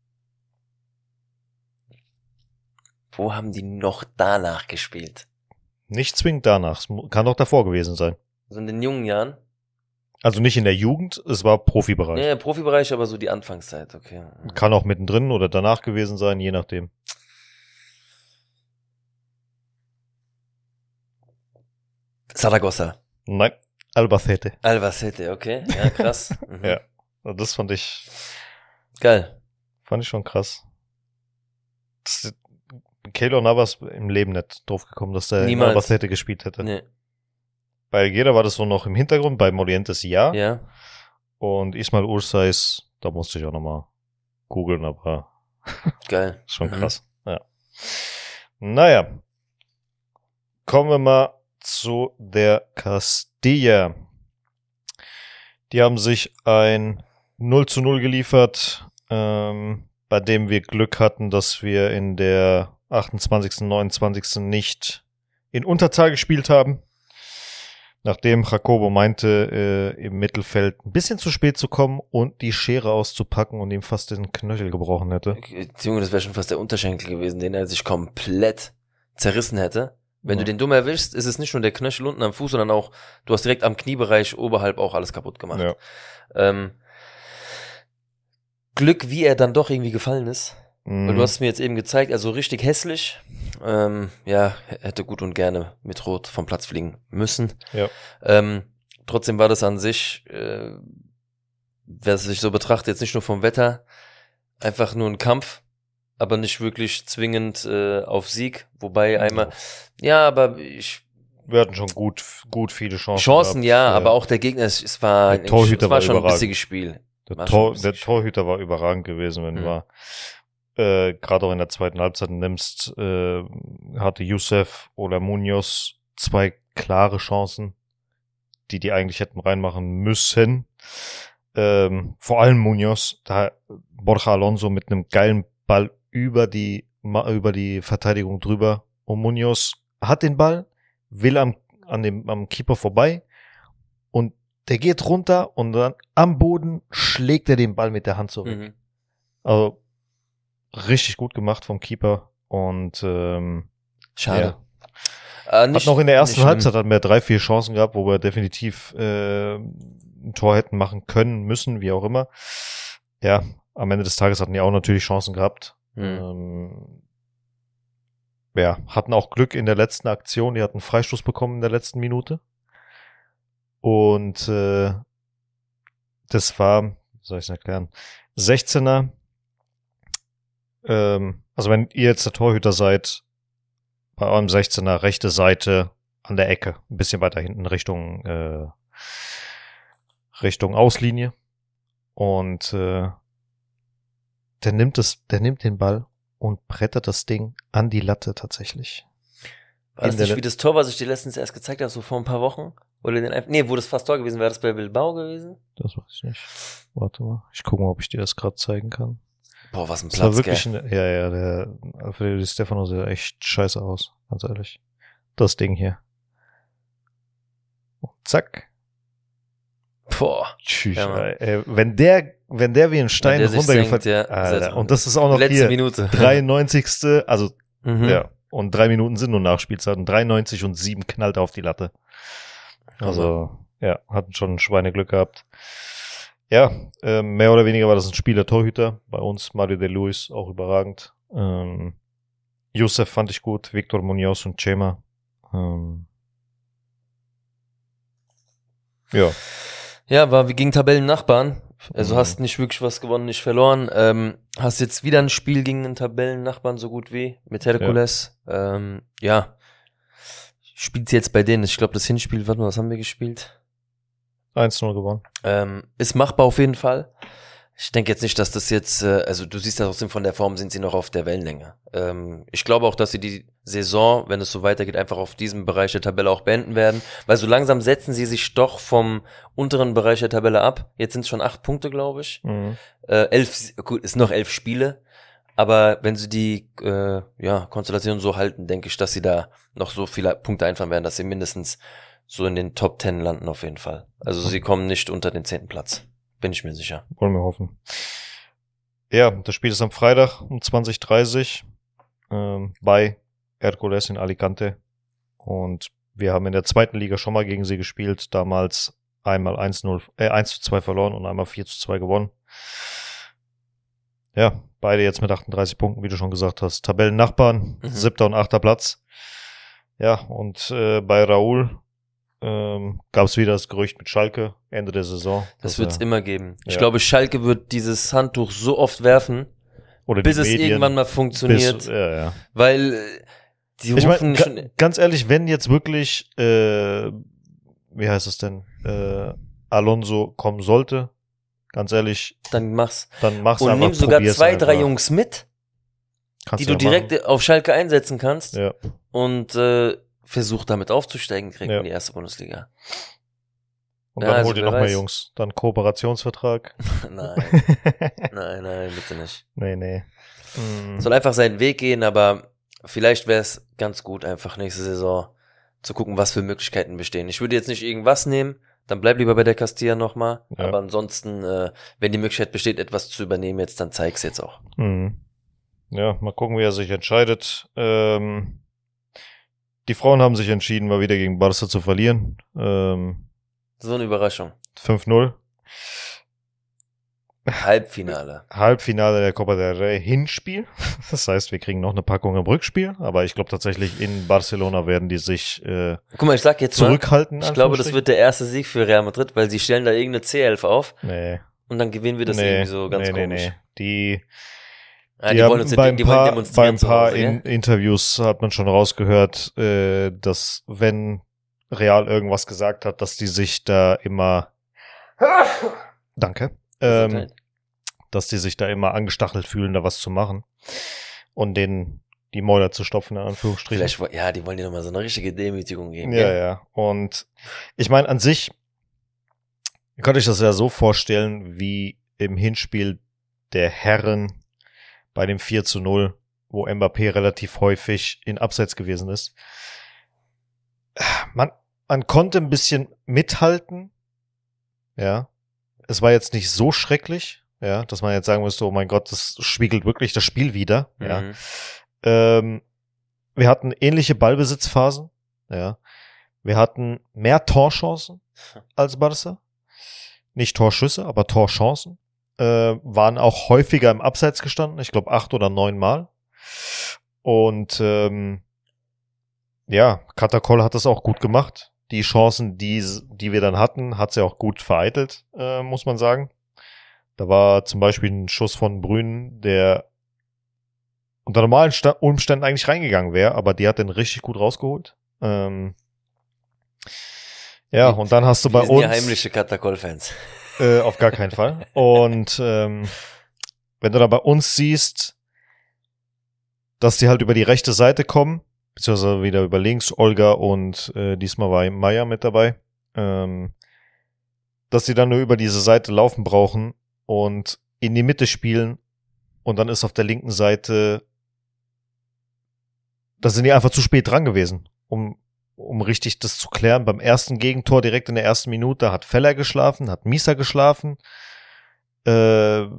Wo haben die noch danach gespielt? Nicht zwingend danach. Es kann doch davor gewesen sein. So in den jungen Jahren? Also nicht in der Jugend, es war Profibereich. Nee, Profibereich, aber so die Anfangszeit, okay. Kann auch mittendrin oder danach gewesen sein, je nachdem. Zaragoza. Nein, Albacete. Albacete, okay. Ja, krass. Ja, das fand ich... Geil. Fand ich schon krass. Keylor Navas im Leben nicht drauf gekommen, dass der in Albacete gespielt hätte. Nee. Bei Elguera war das so noch im Hintergrund, bei Morientes ja. Ja. Und Ismail Ursais, da musste ich auch nochmal googeln, aber geil. Schon krass. Ja. Naja. Kommen wir mal zu der Castilla. Die haben sich ein 0:0 geliefert, bei dem wir Glück hatten, dass wir in der 28., 29. nicht in Unterzahl gespielt haben. Nachdem Jacobo meinte, im Mittelfeld ein bisschen zu spät zu kommen und die Schere auszupacken und ihm fast den Knöchel gebrochen hätte. Junge, das wäre schon fast der Unterschenkel gewesen, den er sich komplett zerrissen hätte. Wenn du den dumm erwischst, ist es nicht nur der Knöchel unten am Fuß, sondern auch, du hast direkt am Kniebereich oberhalb auch alles kaputt gemacht. Ja. Glück, wie er dann doch irgendwie gefallen ist. Weil du hast es mir jetzt eben gezeigt, also richtig hässlich. Hätte gut und gerne mit Rot vom Platz fliegen müssen. Ja. Trotzdem war das an sich, wer es sich so betrachtet, jetzt nicht nur vom Wetter, einfach nur ein Kampf, aber nicht wirklich zwingend auf Sieg. Wobei einmal, aber wir hatten schon gut viele Chancen. Chancen, gehabt, aber auch der Gegner, es war schon ein bissiges Spiel. Der Torhüter war überragend gewesen, wenn du mal gerade auch in der zweiten Halbzeit nimmst, hatte Youssef oder Munoz 2 klare Chancen, die eigentlich hätten reinmachen müssen. Vor allem Munoz, da Borja Alonso mit einem geilen Ball über die Verteidigung drüber und Munoz hat den Ball, will am Keeper vorbei und der geht runter und dann am Boden schlägt er den Ball mit der Hand zurück. Also richtig gut gemacht vom Keeper und schade. Hat noch in der ersten Halbzeit hatten wir 3-4 Chancen gehabt, wo wir definitiv ein Tor hätten machen können, müssen, wie auch immer. Ja, am Ende des Tages hatten die auch natürlich Chancen gehabt. Hatten auch Glück in der letzten Aktion, die hatten einen Freistoß bekommen in der letzten Minute. Und das war, wie soll ich es erklären, 16er. Also wenn ihr jetzt der Torhüter seid, bei eurem 16er rechte Seite an der Ecke, ein bisschen weiter hinten Richtung Auslinie. Und der nimmt den Ball und brettert das Ding an die Latte tatsächlich. War das nicht wie das Tor, was ich dir letztens erst gezeigt habe, so vor ein paar Wochen? Oder wo das fast Tor gewesen wäre, das bei Bilbao gewesen? Das weiß ich nicht. Warte mal, ich gucke mal, ob ich dir das gerade zeigen kann. Boah, was ein Platz, das war wirklich der Alfredo Di Stefano sieht echt scheiße aus, ganz ehrlich. Das Ding hier. Und zack. Boah. Tschüss, ja, wenn der wie ein Stein runtergefallen, ja, Alter, und das ist auch noch letzte hier, Minute. 93. Also, und 3 Minuten sind nur Nachspielzeit und 93 und 7 knallt auf die Latte. Also, hatten schon Schweineglück gehabt. Ja, mehr oder weniger war das ein Spieler-Torhüter. Bei uns Mario de Luis, auch überragend. Youssef fand ich gut, Victor Munoz und Chema. Ja, war wie gegen Tabellennachbarn. Also hast nicht wirklich was gewonnen, nicht verloren. Hast jetzt wieder ein Spiel gegen einen Tabellennachbarn so gut wie mit Hercules. Spielt's jetzt bei denen. Ich glaube, das Hinspiel, warte mal, was haben wir gespielt? 1-0 gewonnen. Ist machbar auf jeden Fall. Ich denke jetzt nicht, dass das jetzt, also du siehst ja trotzdem von der Form, sind sie noch auf der Wellenlänge. Ich glaube auch, dass sie die Saison, wenn es so weitergeht, einfach auf diesem Bereich der Tabelle auch beenden werden, weil so langsam setzen sie sich doch vom unteren Bereich der Tabelle ab. Jetzt sind es schon 8 Punkte, glaube ich. 11, gut, ist noch 11 Spiele. Aber wenn sie die Konstellation so halten, denke ich, dass sie da noch so viele Punkte einfahren werden, dass sie mindestens so in den Top 10 landen auf jeden Fall. Also sie kommen nicht unter den 10. Platz. Bin ich mir sicher. Wollen wir hoffen. Ja, das Spiel ist am Freitag um 20:30 bei Hercules in Alicante. Und wir haben in der zweiten Liga schon mal gegen sie gespielt. Damals einmal 1-2 verloren und einmal 4-2 gewonnen. Ja, beide jetzt mit 38 Punkten, wie du schon gesagt hast. Tabellennachbarn, 7. und 8. Platz. Ja, und bei Raúl gab es wieder das Gerücht mit Schalke, Ende der Saison. Das wird es immer geben. Ich glaube, Schalke wird dieses Handtuch so oft werfen, oder bis es irgendwann mal funktioniert. Weil die rufen schon... Ganz ehrlich, wenn jetzt wirklich, wie heißt es denn, Alonso kommen sollte, ganz ehrlich, dann mach's. Und nimm sogar 2, 3 Jungs mit, die du direkt auf Schalke einsetzen kannst. Ja. Und versucht damit aufzusteigen, direkt in die erste Bundesliga. Und dann holt ihr noch mehr Jungs. Dann Kooperationsvertrag. Nein, bitte nicht. Nee. Soll einfach seinen Weg gehen, aber vielleicht wäre es ganz gut, einfach nächste Saison zu gucken, was für Möglichkeiten bestehen. Ich würde jetzt nicht irgendwas nehmen, dann bleib lieber bei der Castilla nochmal. Ja. Aber ansonsten, wenn die Möglichkeit besteht, etwas zu übernehmen jetzt, dann zeig's jetzt auch. Mhm. Ja, mal gucken, wie er sich entscheidet. Die Frauen haben sich entschieden, mal wieder gegen Barca zu verlieren. So eine Überraschung. 5-0. Halbfinale der Copa del Rey, Hinspiel. Das heißt, wir kriegen noch eine Packung im Rückspiel. Aber ich glaube tatsächlich, in Barcelona werden die sich guck mal, ich sag jetzt zurückhalten. Mal, ich glaube, das wird der erste Sieg für Real Madrid, weil sie stellen da irgendeine C11 auf. Nee. Und dann gewinnen wir das irgendwie so ganz komisch. Die wollen uns bei ein paar ja? Interviews hat man schon rausgehört, dass wenn Real irgendwas gesagt hat, dass die sich da immer dass die sich da immer angestachelt fühlen, da was zu machen und denen die Mäuler zu stopfen, in Anführungsstrichen. Vielleicht, ja, die wollen dir nochmal so eine richtige Demütigung geben. Ja. Und ich meine, an sich könnt ihr euch das ja so vorstellen, wie im Hinspiel der Herren bei dem 4-0, wo Mbappé relativ häufig in Abseits gewesen ist. Man konnte ein bisschen mithalten, ja. Es war jetzt nicht so schrecklich, ja, dass man jetzt sagen müsste, oh mein Gott, das spiegelt wirklich das Spiel wider, ja. Wir hatten ähnliche Ballbesitzphasen, ja. Wir hatten mehr Torchancen als Barca. Nicht Torschüsse, aber Torchancen. Waren auch häufiger im Abseits gestanden, ich glaube 8 oder 9 Mal. Und Katakol hat das auch gut gemacht. Die Chancen, die wir dann hatten, hat sie auch gut vereitelt, muss man sagen. Da war zum Beispiel ein Schuss von Brünen, der unter normalen Umständen eigentlich reingegangen wäre, aber die hat den richtig gut rausgeholt. Und dann hast du bei uns... Wir sind ja heimliche Katakol-Fans. Auf gar keinen Fall. Und wenn du da bei uns siehst, dass die halt über die rechte Seite kommen, beziehungsweise wieder über links, Olga und diesmal war Maya mit dabei, dass die dann nur über diese Seite laufen brauchen und in die Mitte spielen und dann ist auf der linken Seite, da sind die einfach zu spät dran gewesen, um richtig das zu klären. Beim ersten Gegentor direkt in der ersten Minute hat Feller geschlafen, hat Misa geschlafen. Also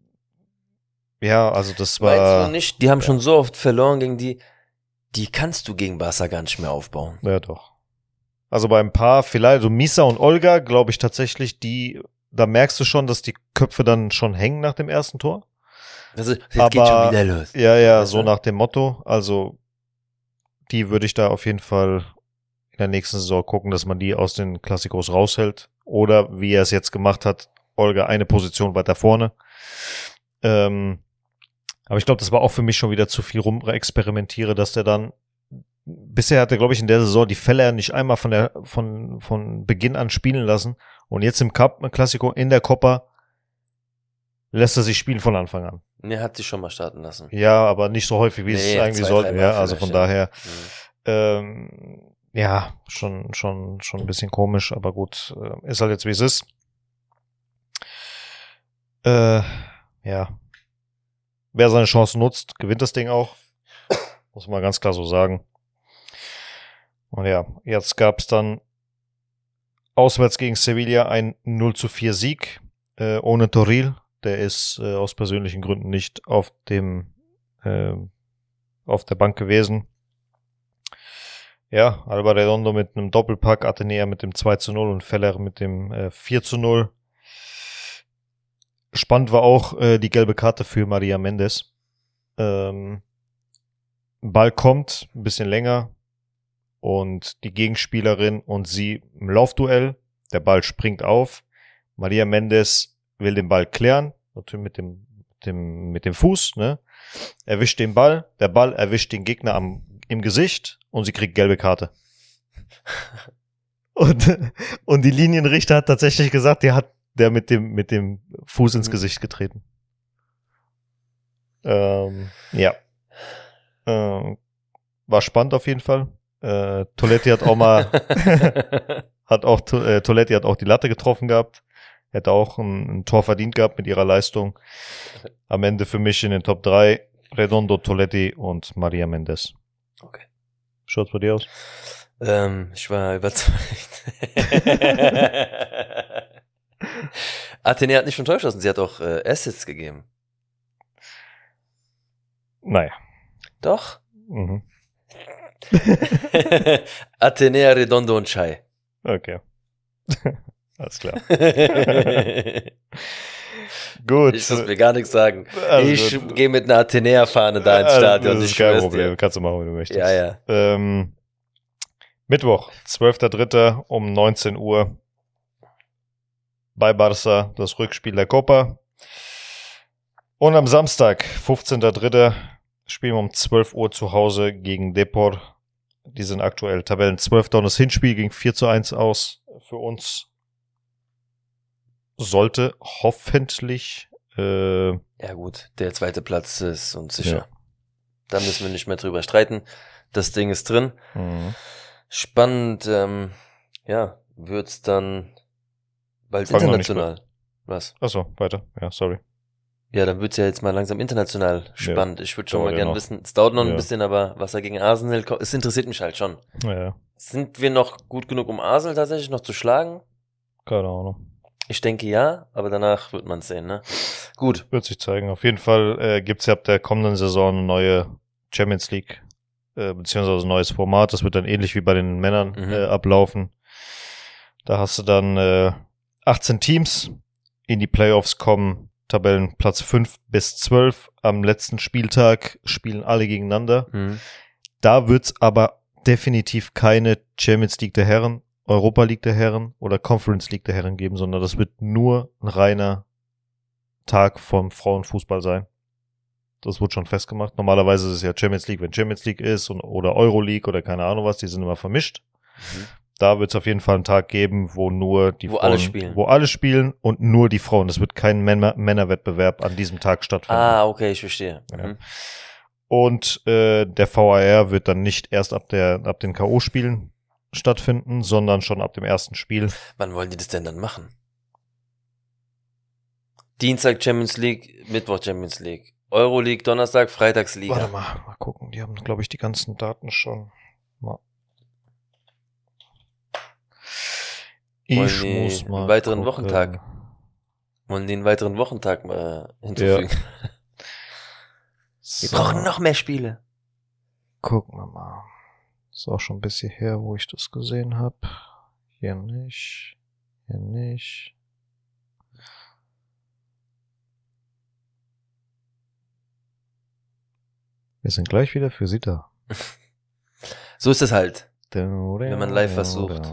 das war... Meinst du nicht? Die haben schon so oft verloren gegen die kannst du gegen Barca gar nicht mehr aufbauen. Ja, doch. Also bei ein paar, vielleicht, so Misa und Olga, glaube ich tatsächlich, da merkst du schon, dass die Köpfe dann schon hängen nach dem ersten Tor. Also, jetzt geht schon wieder los. Ja, so nach dem Motto. Also, die würde ich da auf jeden Fall in der nächsten Saison gucken, dass man die aus den Klassikos raushält. Oder, wie er es jetzt gemacht hat, Olga eine Position weiter vorne. Aber ich glaube, das war auch für mich schon wieder zu viel rumexperimentiere, dass der dann, bisher hat er, glaube ich, in der Saison die Fälle nicht einmal von Beginn an spielen lassen und jetzt im Klassiko in der Copa lässt er sich spielen von Anfang an. Ne, hat sich schon mal starten lassen. Ja, aber nicht so häufig, wie es eigentlich sollte. Ja, also von daher, schon ein bisschen komisch, aber gut, ist halt jetzt, wie es ist. Wer seine Chance nutzt, gewinnt das Ding auch. Muss man ganz klar so sagen. Und ja, jetzt gab es dann auswärts gegen Sevilla ein 0-4 Sieg ohne Toril. Der ist aus persönlichen Gründen nicht auf der Bank gewesen. Ja, Alba Redondo mit einem Doppelpack, Atenea mit dem 2-0 und Feller mit dem 4-0. Spannend war auch die gelbe Karte für Maria Mendes. Ball kommt, ein bisschen länger und die Gegenspielerin und sie im Laufduell. Der Ball springt auf. Maria Mendes will den Ball klären, natürlich mit dem Fuß, ne? Erwischt den Ball, der Ball erwischt den Gegner im Gesicht und sie kriegt gelbe Karte. und die Linienrichter hat tatsächlich gesagt, der mit dem Fuß ins Gesicht getreten. Ja. War spannend auf jeden Fall. Toletti hat auch mal Toletti hat auch die Latte getroffen gehabt. Hätte auch ein Tor verdient gehabt mit ihrer Leistung. Am Ende für mich in den Top 3 Redondo, Toletti und Maria Mendes. Okay. Schaut's bei dir aus? Ich war überzeugt. Athene hat nicht schon täuscht lassen, sie hat auch Assists gegeben. Naja. Doch? Mhm. Athenea, Redondo und Chai. Okay. Alles klar. Gut. Ich muss mir gar nichts sagen. Also, ich gehe mit einer Athenea-Fahne da ins Stadion. Das ist kein Problem. Kannst du machen, wenn du möchtest. Ja. Mittwoch, 12.03. um 19 Uhr bei Barça, das Rückspiel der Copa. Und am Samstag, 15.03. spielen wir um 12 Uhr zu Hause gegen Depor. Die sind aktuell Tabellen 12. Und das Hinspiel ging 4-1 aus für uns. Sollte hoffentlich ja gut, der zweite Platz ist uns sicher. Ja. Da müssen wir nicht mehr drüber streiten. Das Ding ist drin. Mhm. Spannend, wird's dann bald Fangen wir international. Was? Achso, weiter. Ja, sorry. Ja, dann wird's ja jetzt mal langsam international spannend. Ich würde schon dauert mal ja gerne noch. wissen, es dauert noch Ja. ein bisschen, aber was er gegen Arsenal kommt, es interessiert mich halt schon. Ja, Sind wir noch gut genug, um Arsenal tatsächlich noch zu schlagen? keine Ahnung. Ich denke ja, aber danach wird man es sehen, ne? Gut. Wird sich zeigen. Auf jeden Fall gibt's ja ab der kommenden Saison eine neue Champions League, beziehungsweise ein neues Format. Das wird dann ähnlich wie bei den Männern ablaufen. Da hast du dann 18 Teams. In die Playoffs kommen Tabellenplatz 5 bis 12. Am letzten Spieltag spielen alle gegeneinander. Mhm. Da wird's aber definitiv keine Champions League der Herren, Europa League der Herren oder Conference League der Herren geben, sondern das wird nur ein reiner Tag vom Frauenfußball sein. Das wurde schon festgemacht. Normalerweise ist es ja Champions League, wenn Champions League ist oder Euro League oder keine Ahnung was, die sind immer vermischt. Mhm. Da wird es auf jeden Fall einen Tag geben, wo nur die Frauen, wo alle spielen und nur die Frauen. Das wird kein Männerwettbewerb an diesem Tag stattfinden. Ah, okay, ich verstehe. Ja. Mhm. Und der VAR wird dann nicht erst ab den K.O.-Spielen stattfinden, sondern schon ab dem ersten Spiel. Wann wollen die das denn dann machen? Dienstag Champions League, Mittwoch Champions League, Euro League, Donnerstag, Freitagsliga. Warte mal gucken. Die haben, glaube ich, die ganzen Daten schon. Wollen die einen weiteren Wochentag? Wollen die einen weiteren Wochentag hinzufügen? Ja. Wir brauchen noch mehr Spiele. Gucken wir mal. Ist auch schon ein bisschen her, wo ich das gesehen habe. Hier nicht. Hier nicht. Wir sind gleich wieder für Sie da. So ist es halt. Wenn man live was sucht.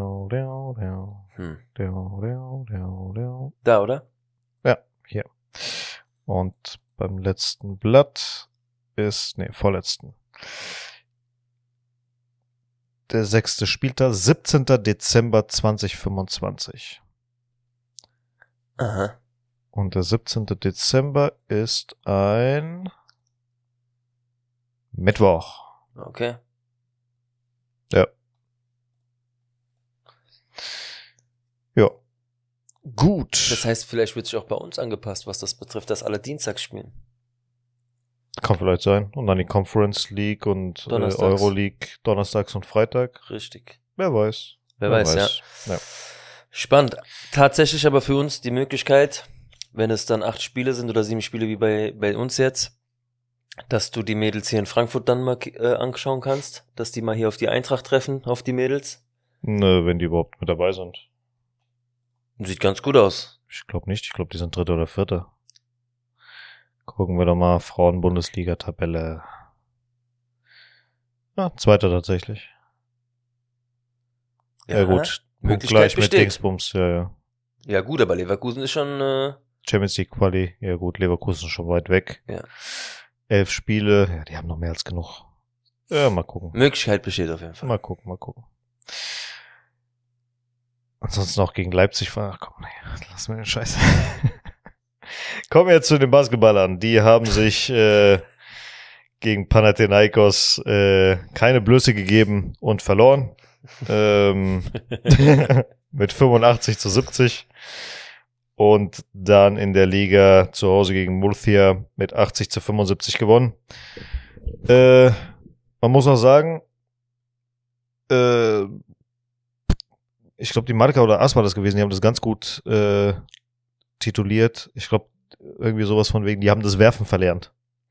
Da, oder? Ja, hier. Und beim letzten Blatt ist, vorletzten. Der 6. Spieltag, 17. Dezember 2025. Aha. Und der 17. Dezember ist ein Mittwoch. Okay. Ja. Ja. Gut. Das heißt, vielleicht wird sich auch bei uns angepasst, was das betrifft, dass alle Dienstags spielen. Kann vielleicht sein. Und dann die Conference League und Euro League donnerstags und Freitag. Richtig. Wer weiß. Wer weiß, ja. Spannend. Tatsächlich aber für uns die Möglichkeit, wenn es dann 8 Spiele sind oder 7 Spiele wie bei uns jetzt, dass du die Mädels hier in Frankfurt dann mal anschauen kannst, dass die mal hier auf die Eintracht treffen, auf die Mädels. Ne, wenn die überhaupt mit dabei sind. Sieht ganz gut aus. Ich glaube nicht. Ich glaube, die sind 3. oder 4. Gucken wir doch mal. Frauen-Bundesliga-Tabelle. Ja, 2. tatsächlich. Ja gut. Gleich mit Dingsbums. Ja. Ja gut, aber Leverkusen ist schon Champions League Quali. Ja gut, Leverkusen ist schon weit weg. Ja. 11 Spiele. Ja, die haben noch mehr als genug. Ja, mal gucken. Möglichkeit besteht auf jeden Fall. Mal gucken. Ansonsten auch gegen Leipzig war. Komm, lass mir den Scheiß. Kommen wir jetzt zu den Basketballern. Die haben sich gegen Panathinaikos keine Blöße gegeben und verloren. Mit 85-70. Und dann in der Liga zu Hause gegen Murcia mit 80-75 gewonnen. Man muss auch sagen, ich glaube, die Marca oder As war das gewesen, die haben das ganz gut tituliert. Ich glaube, irgendwie sowas von wegen, die haben das Werfen verlernt.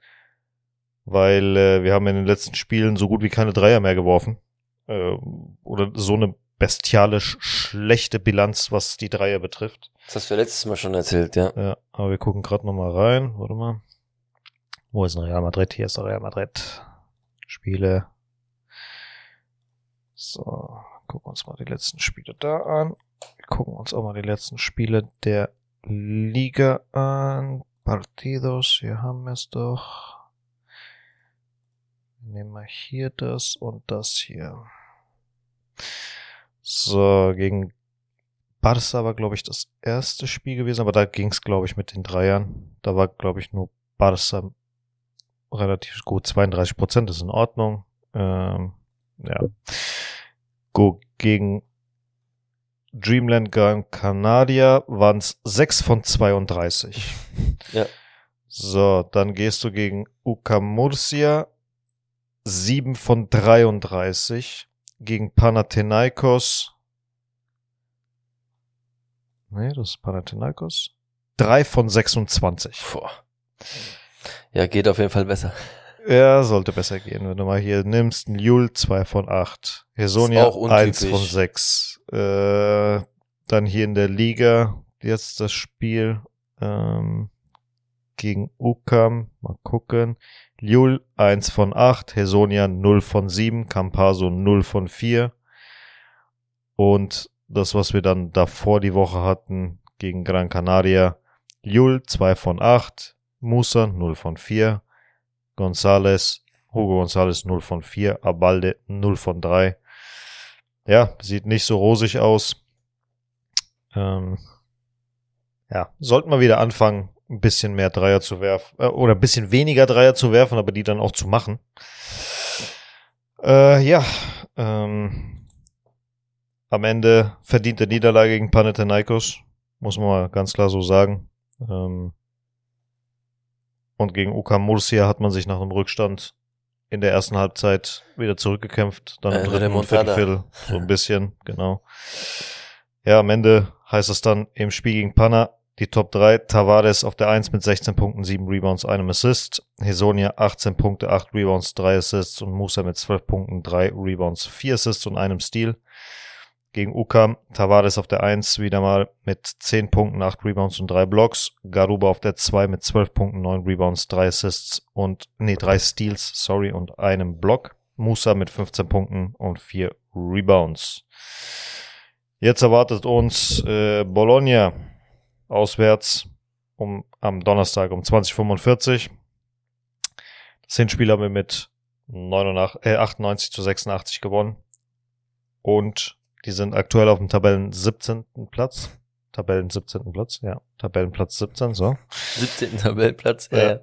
Weil wir haben in den letzten Spielen so gut wie keine Dreier mehr geworfen. Oder so eine bestialisch schlechte Bilanz, was die Dreier betrifft. Das hast du ja letztes Mal schon erzählt, ja. Ja, aber wir gucken gerade nochmal rein. Warte mal. Wo ist denn Real Madrid? Hier ist der Real Madrid. Spiele. So, gucken wir uns mal die letzten Spiele da an. Wir gucken uns auch mal die letzten Spiele der Liga an. Partidos, hier haben wir es doch. Nehmen wir hier das und das hier. So, gegen Barca war, glaube ich, das erste Spiel gewesen, aber da ging es, glaube ich, mit den Dreiern. Da war, glaube ich, nur Barca relativ gut. 32% ist in Ordnung. Ja. Gegen Dreamland Gran Canaria waren es 6 von 32. Ja. So, dann gehst du gegen UCAM Murcia 7 von 33. Gegen Panathinaikos. Nee, das ist Panathinaikos. 3 von 26. Boah. Ja, geht auf jeden Fall besser. Ja, sollte besser gehen. Wenn du mal hier nimmst, Lille 2 von 8. Hesonia 1 von 6. Dann hier in der Liga jetzt das Spiel gegen UCAM. Mal gucken. Lille 1 von 8. Hesonia 0 von 7. Campaso 0 von 4. Und das, was wir dann davor die Woche hatten, gegen Gran Canaria. Lille 2 von 8. Musa 0 von 4. Hugo González 0 von 4. Abalde 0 von 3. Ja, sieht nicht so rosig aus. Ja, sollten wir wieder anfangen, ein bisschen mehr Dreier zu werfen, oder ein bisschen weniger Dreier zu werfen, aber die dann auch zu machen. Am Ende verdiente Niederlage gegen Panathinaikos, muss man mal ganz klar so sagen. Und gegen UCAM Murcia hat man sich nach einem Rückstand in der ersten Halbzeit wieder zurückgekämpft. Dann im dritten und vierten Viertel so ein bisschen, genau. Ja, am Ende heißt es dann im Spiel gegen Pana, die Top 3, Tavares auf der 1 mit 16 Punkten, 7 Rebounds, 1 Assist. Hesonia 18 Punkte, 8 Rebounds, 3 Assists und Musa mit 12 Punkten, 3 Rebounds, 4 Assists und 1 Steal. Gegen UCAM, Tavares auf der 1 wieder mal mit 10 Punkten, 8 Rebounds und 3 Blocks. Garuba auf der 2 mit 12 Punkten, 9 Rebounds, 3 Assists und 3 Steals, und einem Block. Musa mit 15 Punkten und 4 Rebounds. Jetzt erwartet uns Bologna auswärts am Donnerstag um 20:45. Das Hinspiel haben wir mit 98-86 gewonnen. Und die sind aktuell auf dem Tabellen 17. Platz. Ja. Tabellenplatz 17, so. 17. Tabellenplatz, ja.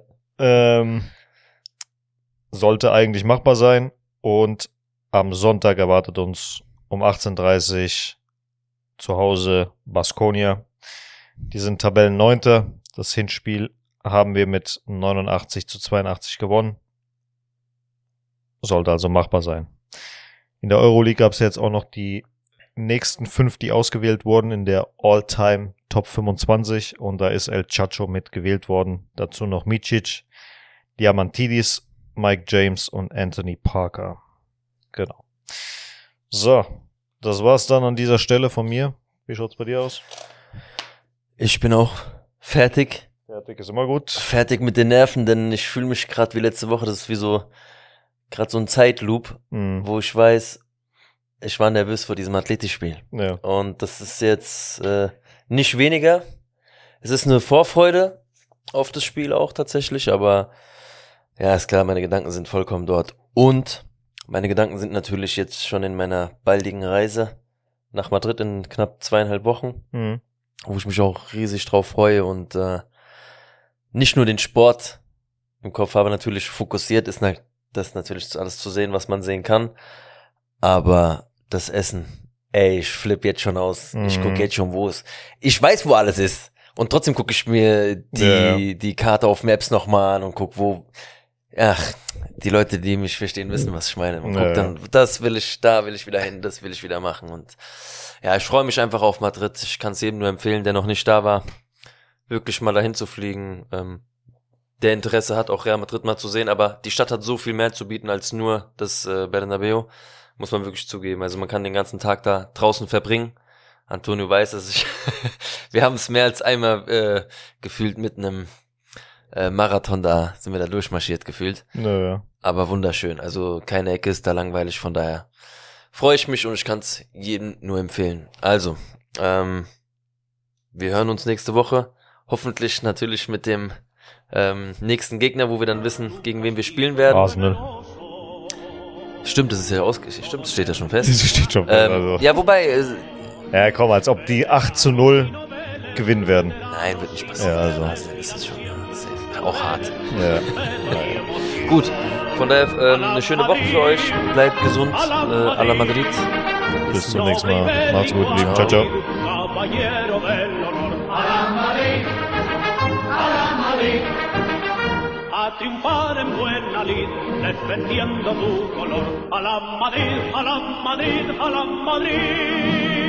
Sollte eigentlich machbar sein. Und am Sonntag erwartet uns um 18:30 zu Hause Baskonia. Die sind Tabellenneunter. Das Hinspiel haben wir mit 89-82 gewonnen. Sollte also machbar sein. In der Euroleague gab es jetzt auch noch die nächsten 5, die ausgewählt wurden in der All-Time Top 25 und da ist El Chacho mitgewählt worden. Dazu noch Micic, Diamantidis, Mike James und Anthony Parker. Genau. So, das war's dann an dieser Stelle von mir. Wie schaut's bei dir aus? Ich bin auch fertig. Fertig ist immer gut. Fertig mit den Nerven, denn ich fühle mich gerade wie letzte Woche. Das ist wie so gerade so ein Zeitloop, wo ich weiß, ich war nervös vor diesem Athletikspiel. Ja. Und das ist jetzt nicht weniger. Es ist eine Vorfreude auf das Spiel auch tatsächlich, aber ja, ist klar, meine Gedanken sind vollkommen dort. Und meine Gedanken sind natürlich jetzt schon in meiner baldigen Reise nach Madrid in knapp 2,5 Wochen, wo ich mich auch riesig drauf freue und nicht nur den Sport im Kopf habe, natürlich fokussiert ist das natürlich alles zu sehen, was man sehen kann, aber das Essen, ich flippe jetzt schon aus, ich gucke jetzt schon, wo es, ich weiß, wo alles ist und trotzdem gucke ich mir die Karte auf Maps nochmal an und gucke, wo, Ach, die Leute, die mich verstehen, wissen, was ich meine. Man guckt dann, da will ich wieder hin, das will ich wieder machen. Und ja, ich freue mich einfach auf Madrid. Ich kann es jedem nur empfehlen, der noch nicht da war, wirklich mal dahin zu fliegen. Der Interesse hat, auch Real Madrid mal zu sehen, aber die Stadt hat so viel mehr zu bieten als nur das Bernabéu, muss man wirklich zugeben. Also man kann den ganzen Tag da draußen verbringen. Antonio weiß, dass wir haben es mehr als einmal gefühlt mit einem Marathon, da sind wir da durchmarschiert gefühlt. Ja. Aber wunderschön, also keine Ecke ist da langweilig, von daher freue ich mich und ich kann es jedem nur empfehlen. Also, wir hören uns nächste Woche, hoffentlich natürlich mit dem nächsten Gegner, wo wir dann wissen, gegen wen wir spielen werden. Arsenal. Stimmt, das ist ja stimmt, das steht ja schon fest. Das steht schon fest. Ja, wobei... ja, komm, als ob die 8-0 gewinnen werden. Nein, wird nicht passieren. Ja, also. Das ist schon safe. Auch hart. Ja. Gut, von daher eine schöne Woche für euch. Bleibt gesund. A la Madrid. Bis zum nächsten Mal. Macht's gut, lieben. Ciao, ciao. A triunfar en buena lid, defendiendo tu color. A la Madrid, a la Madrid, a la Madrid.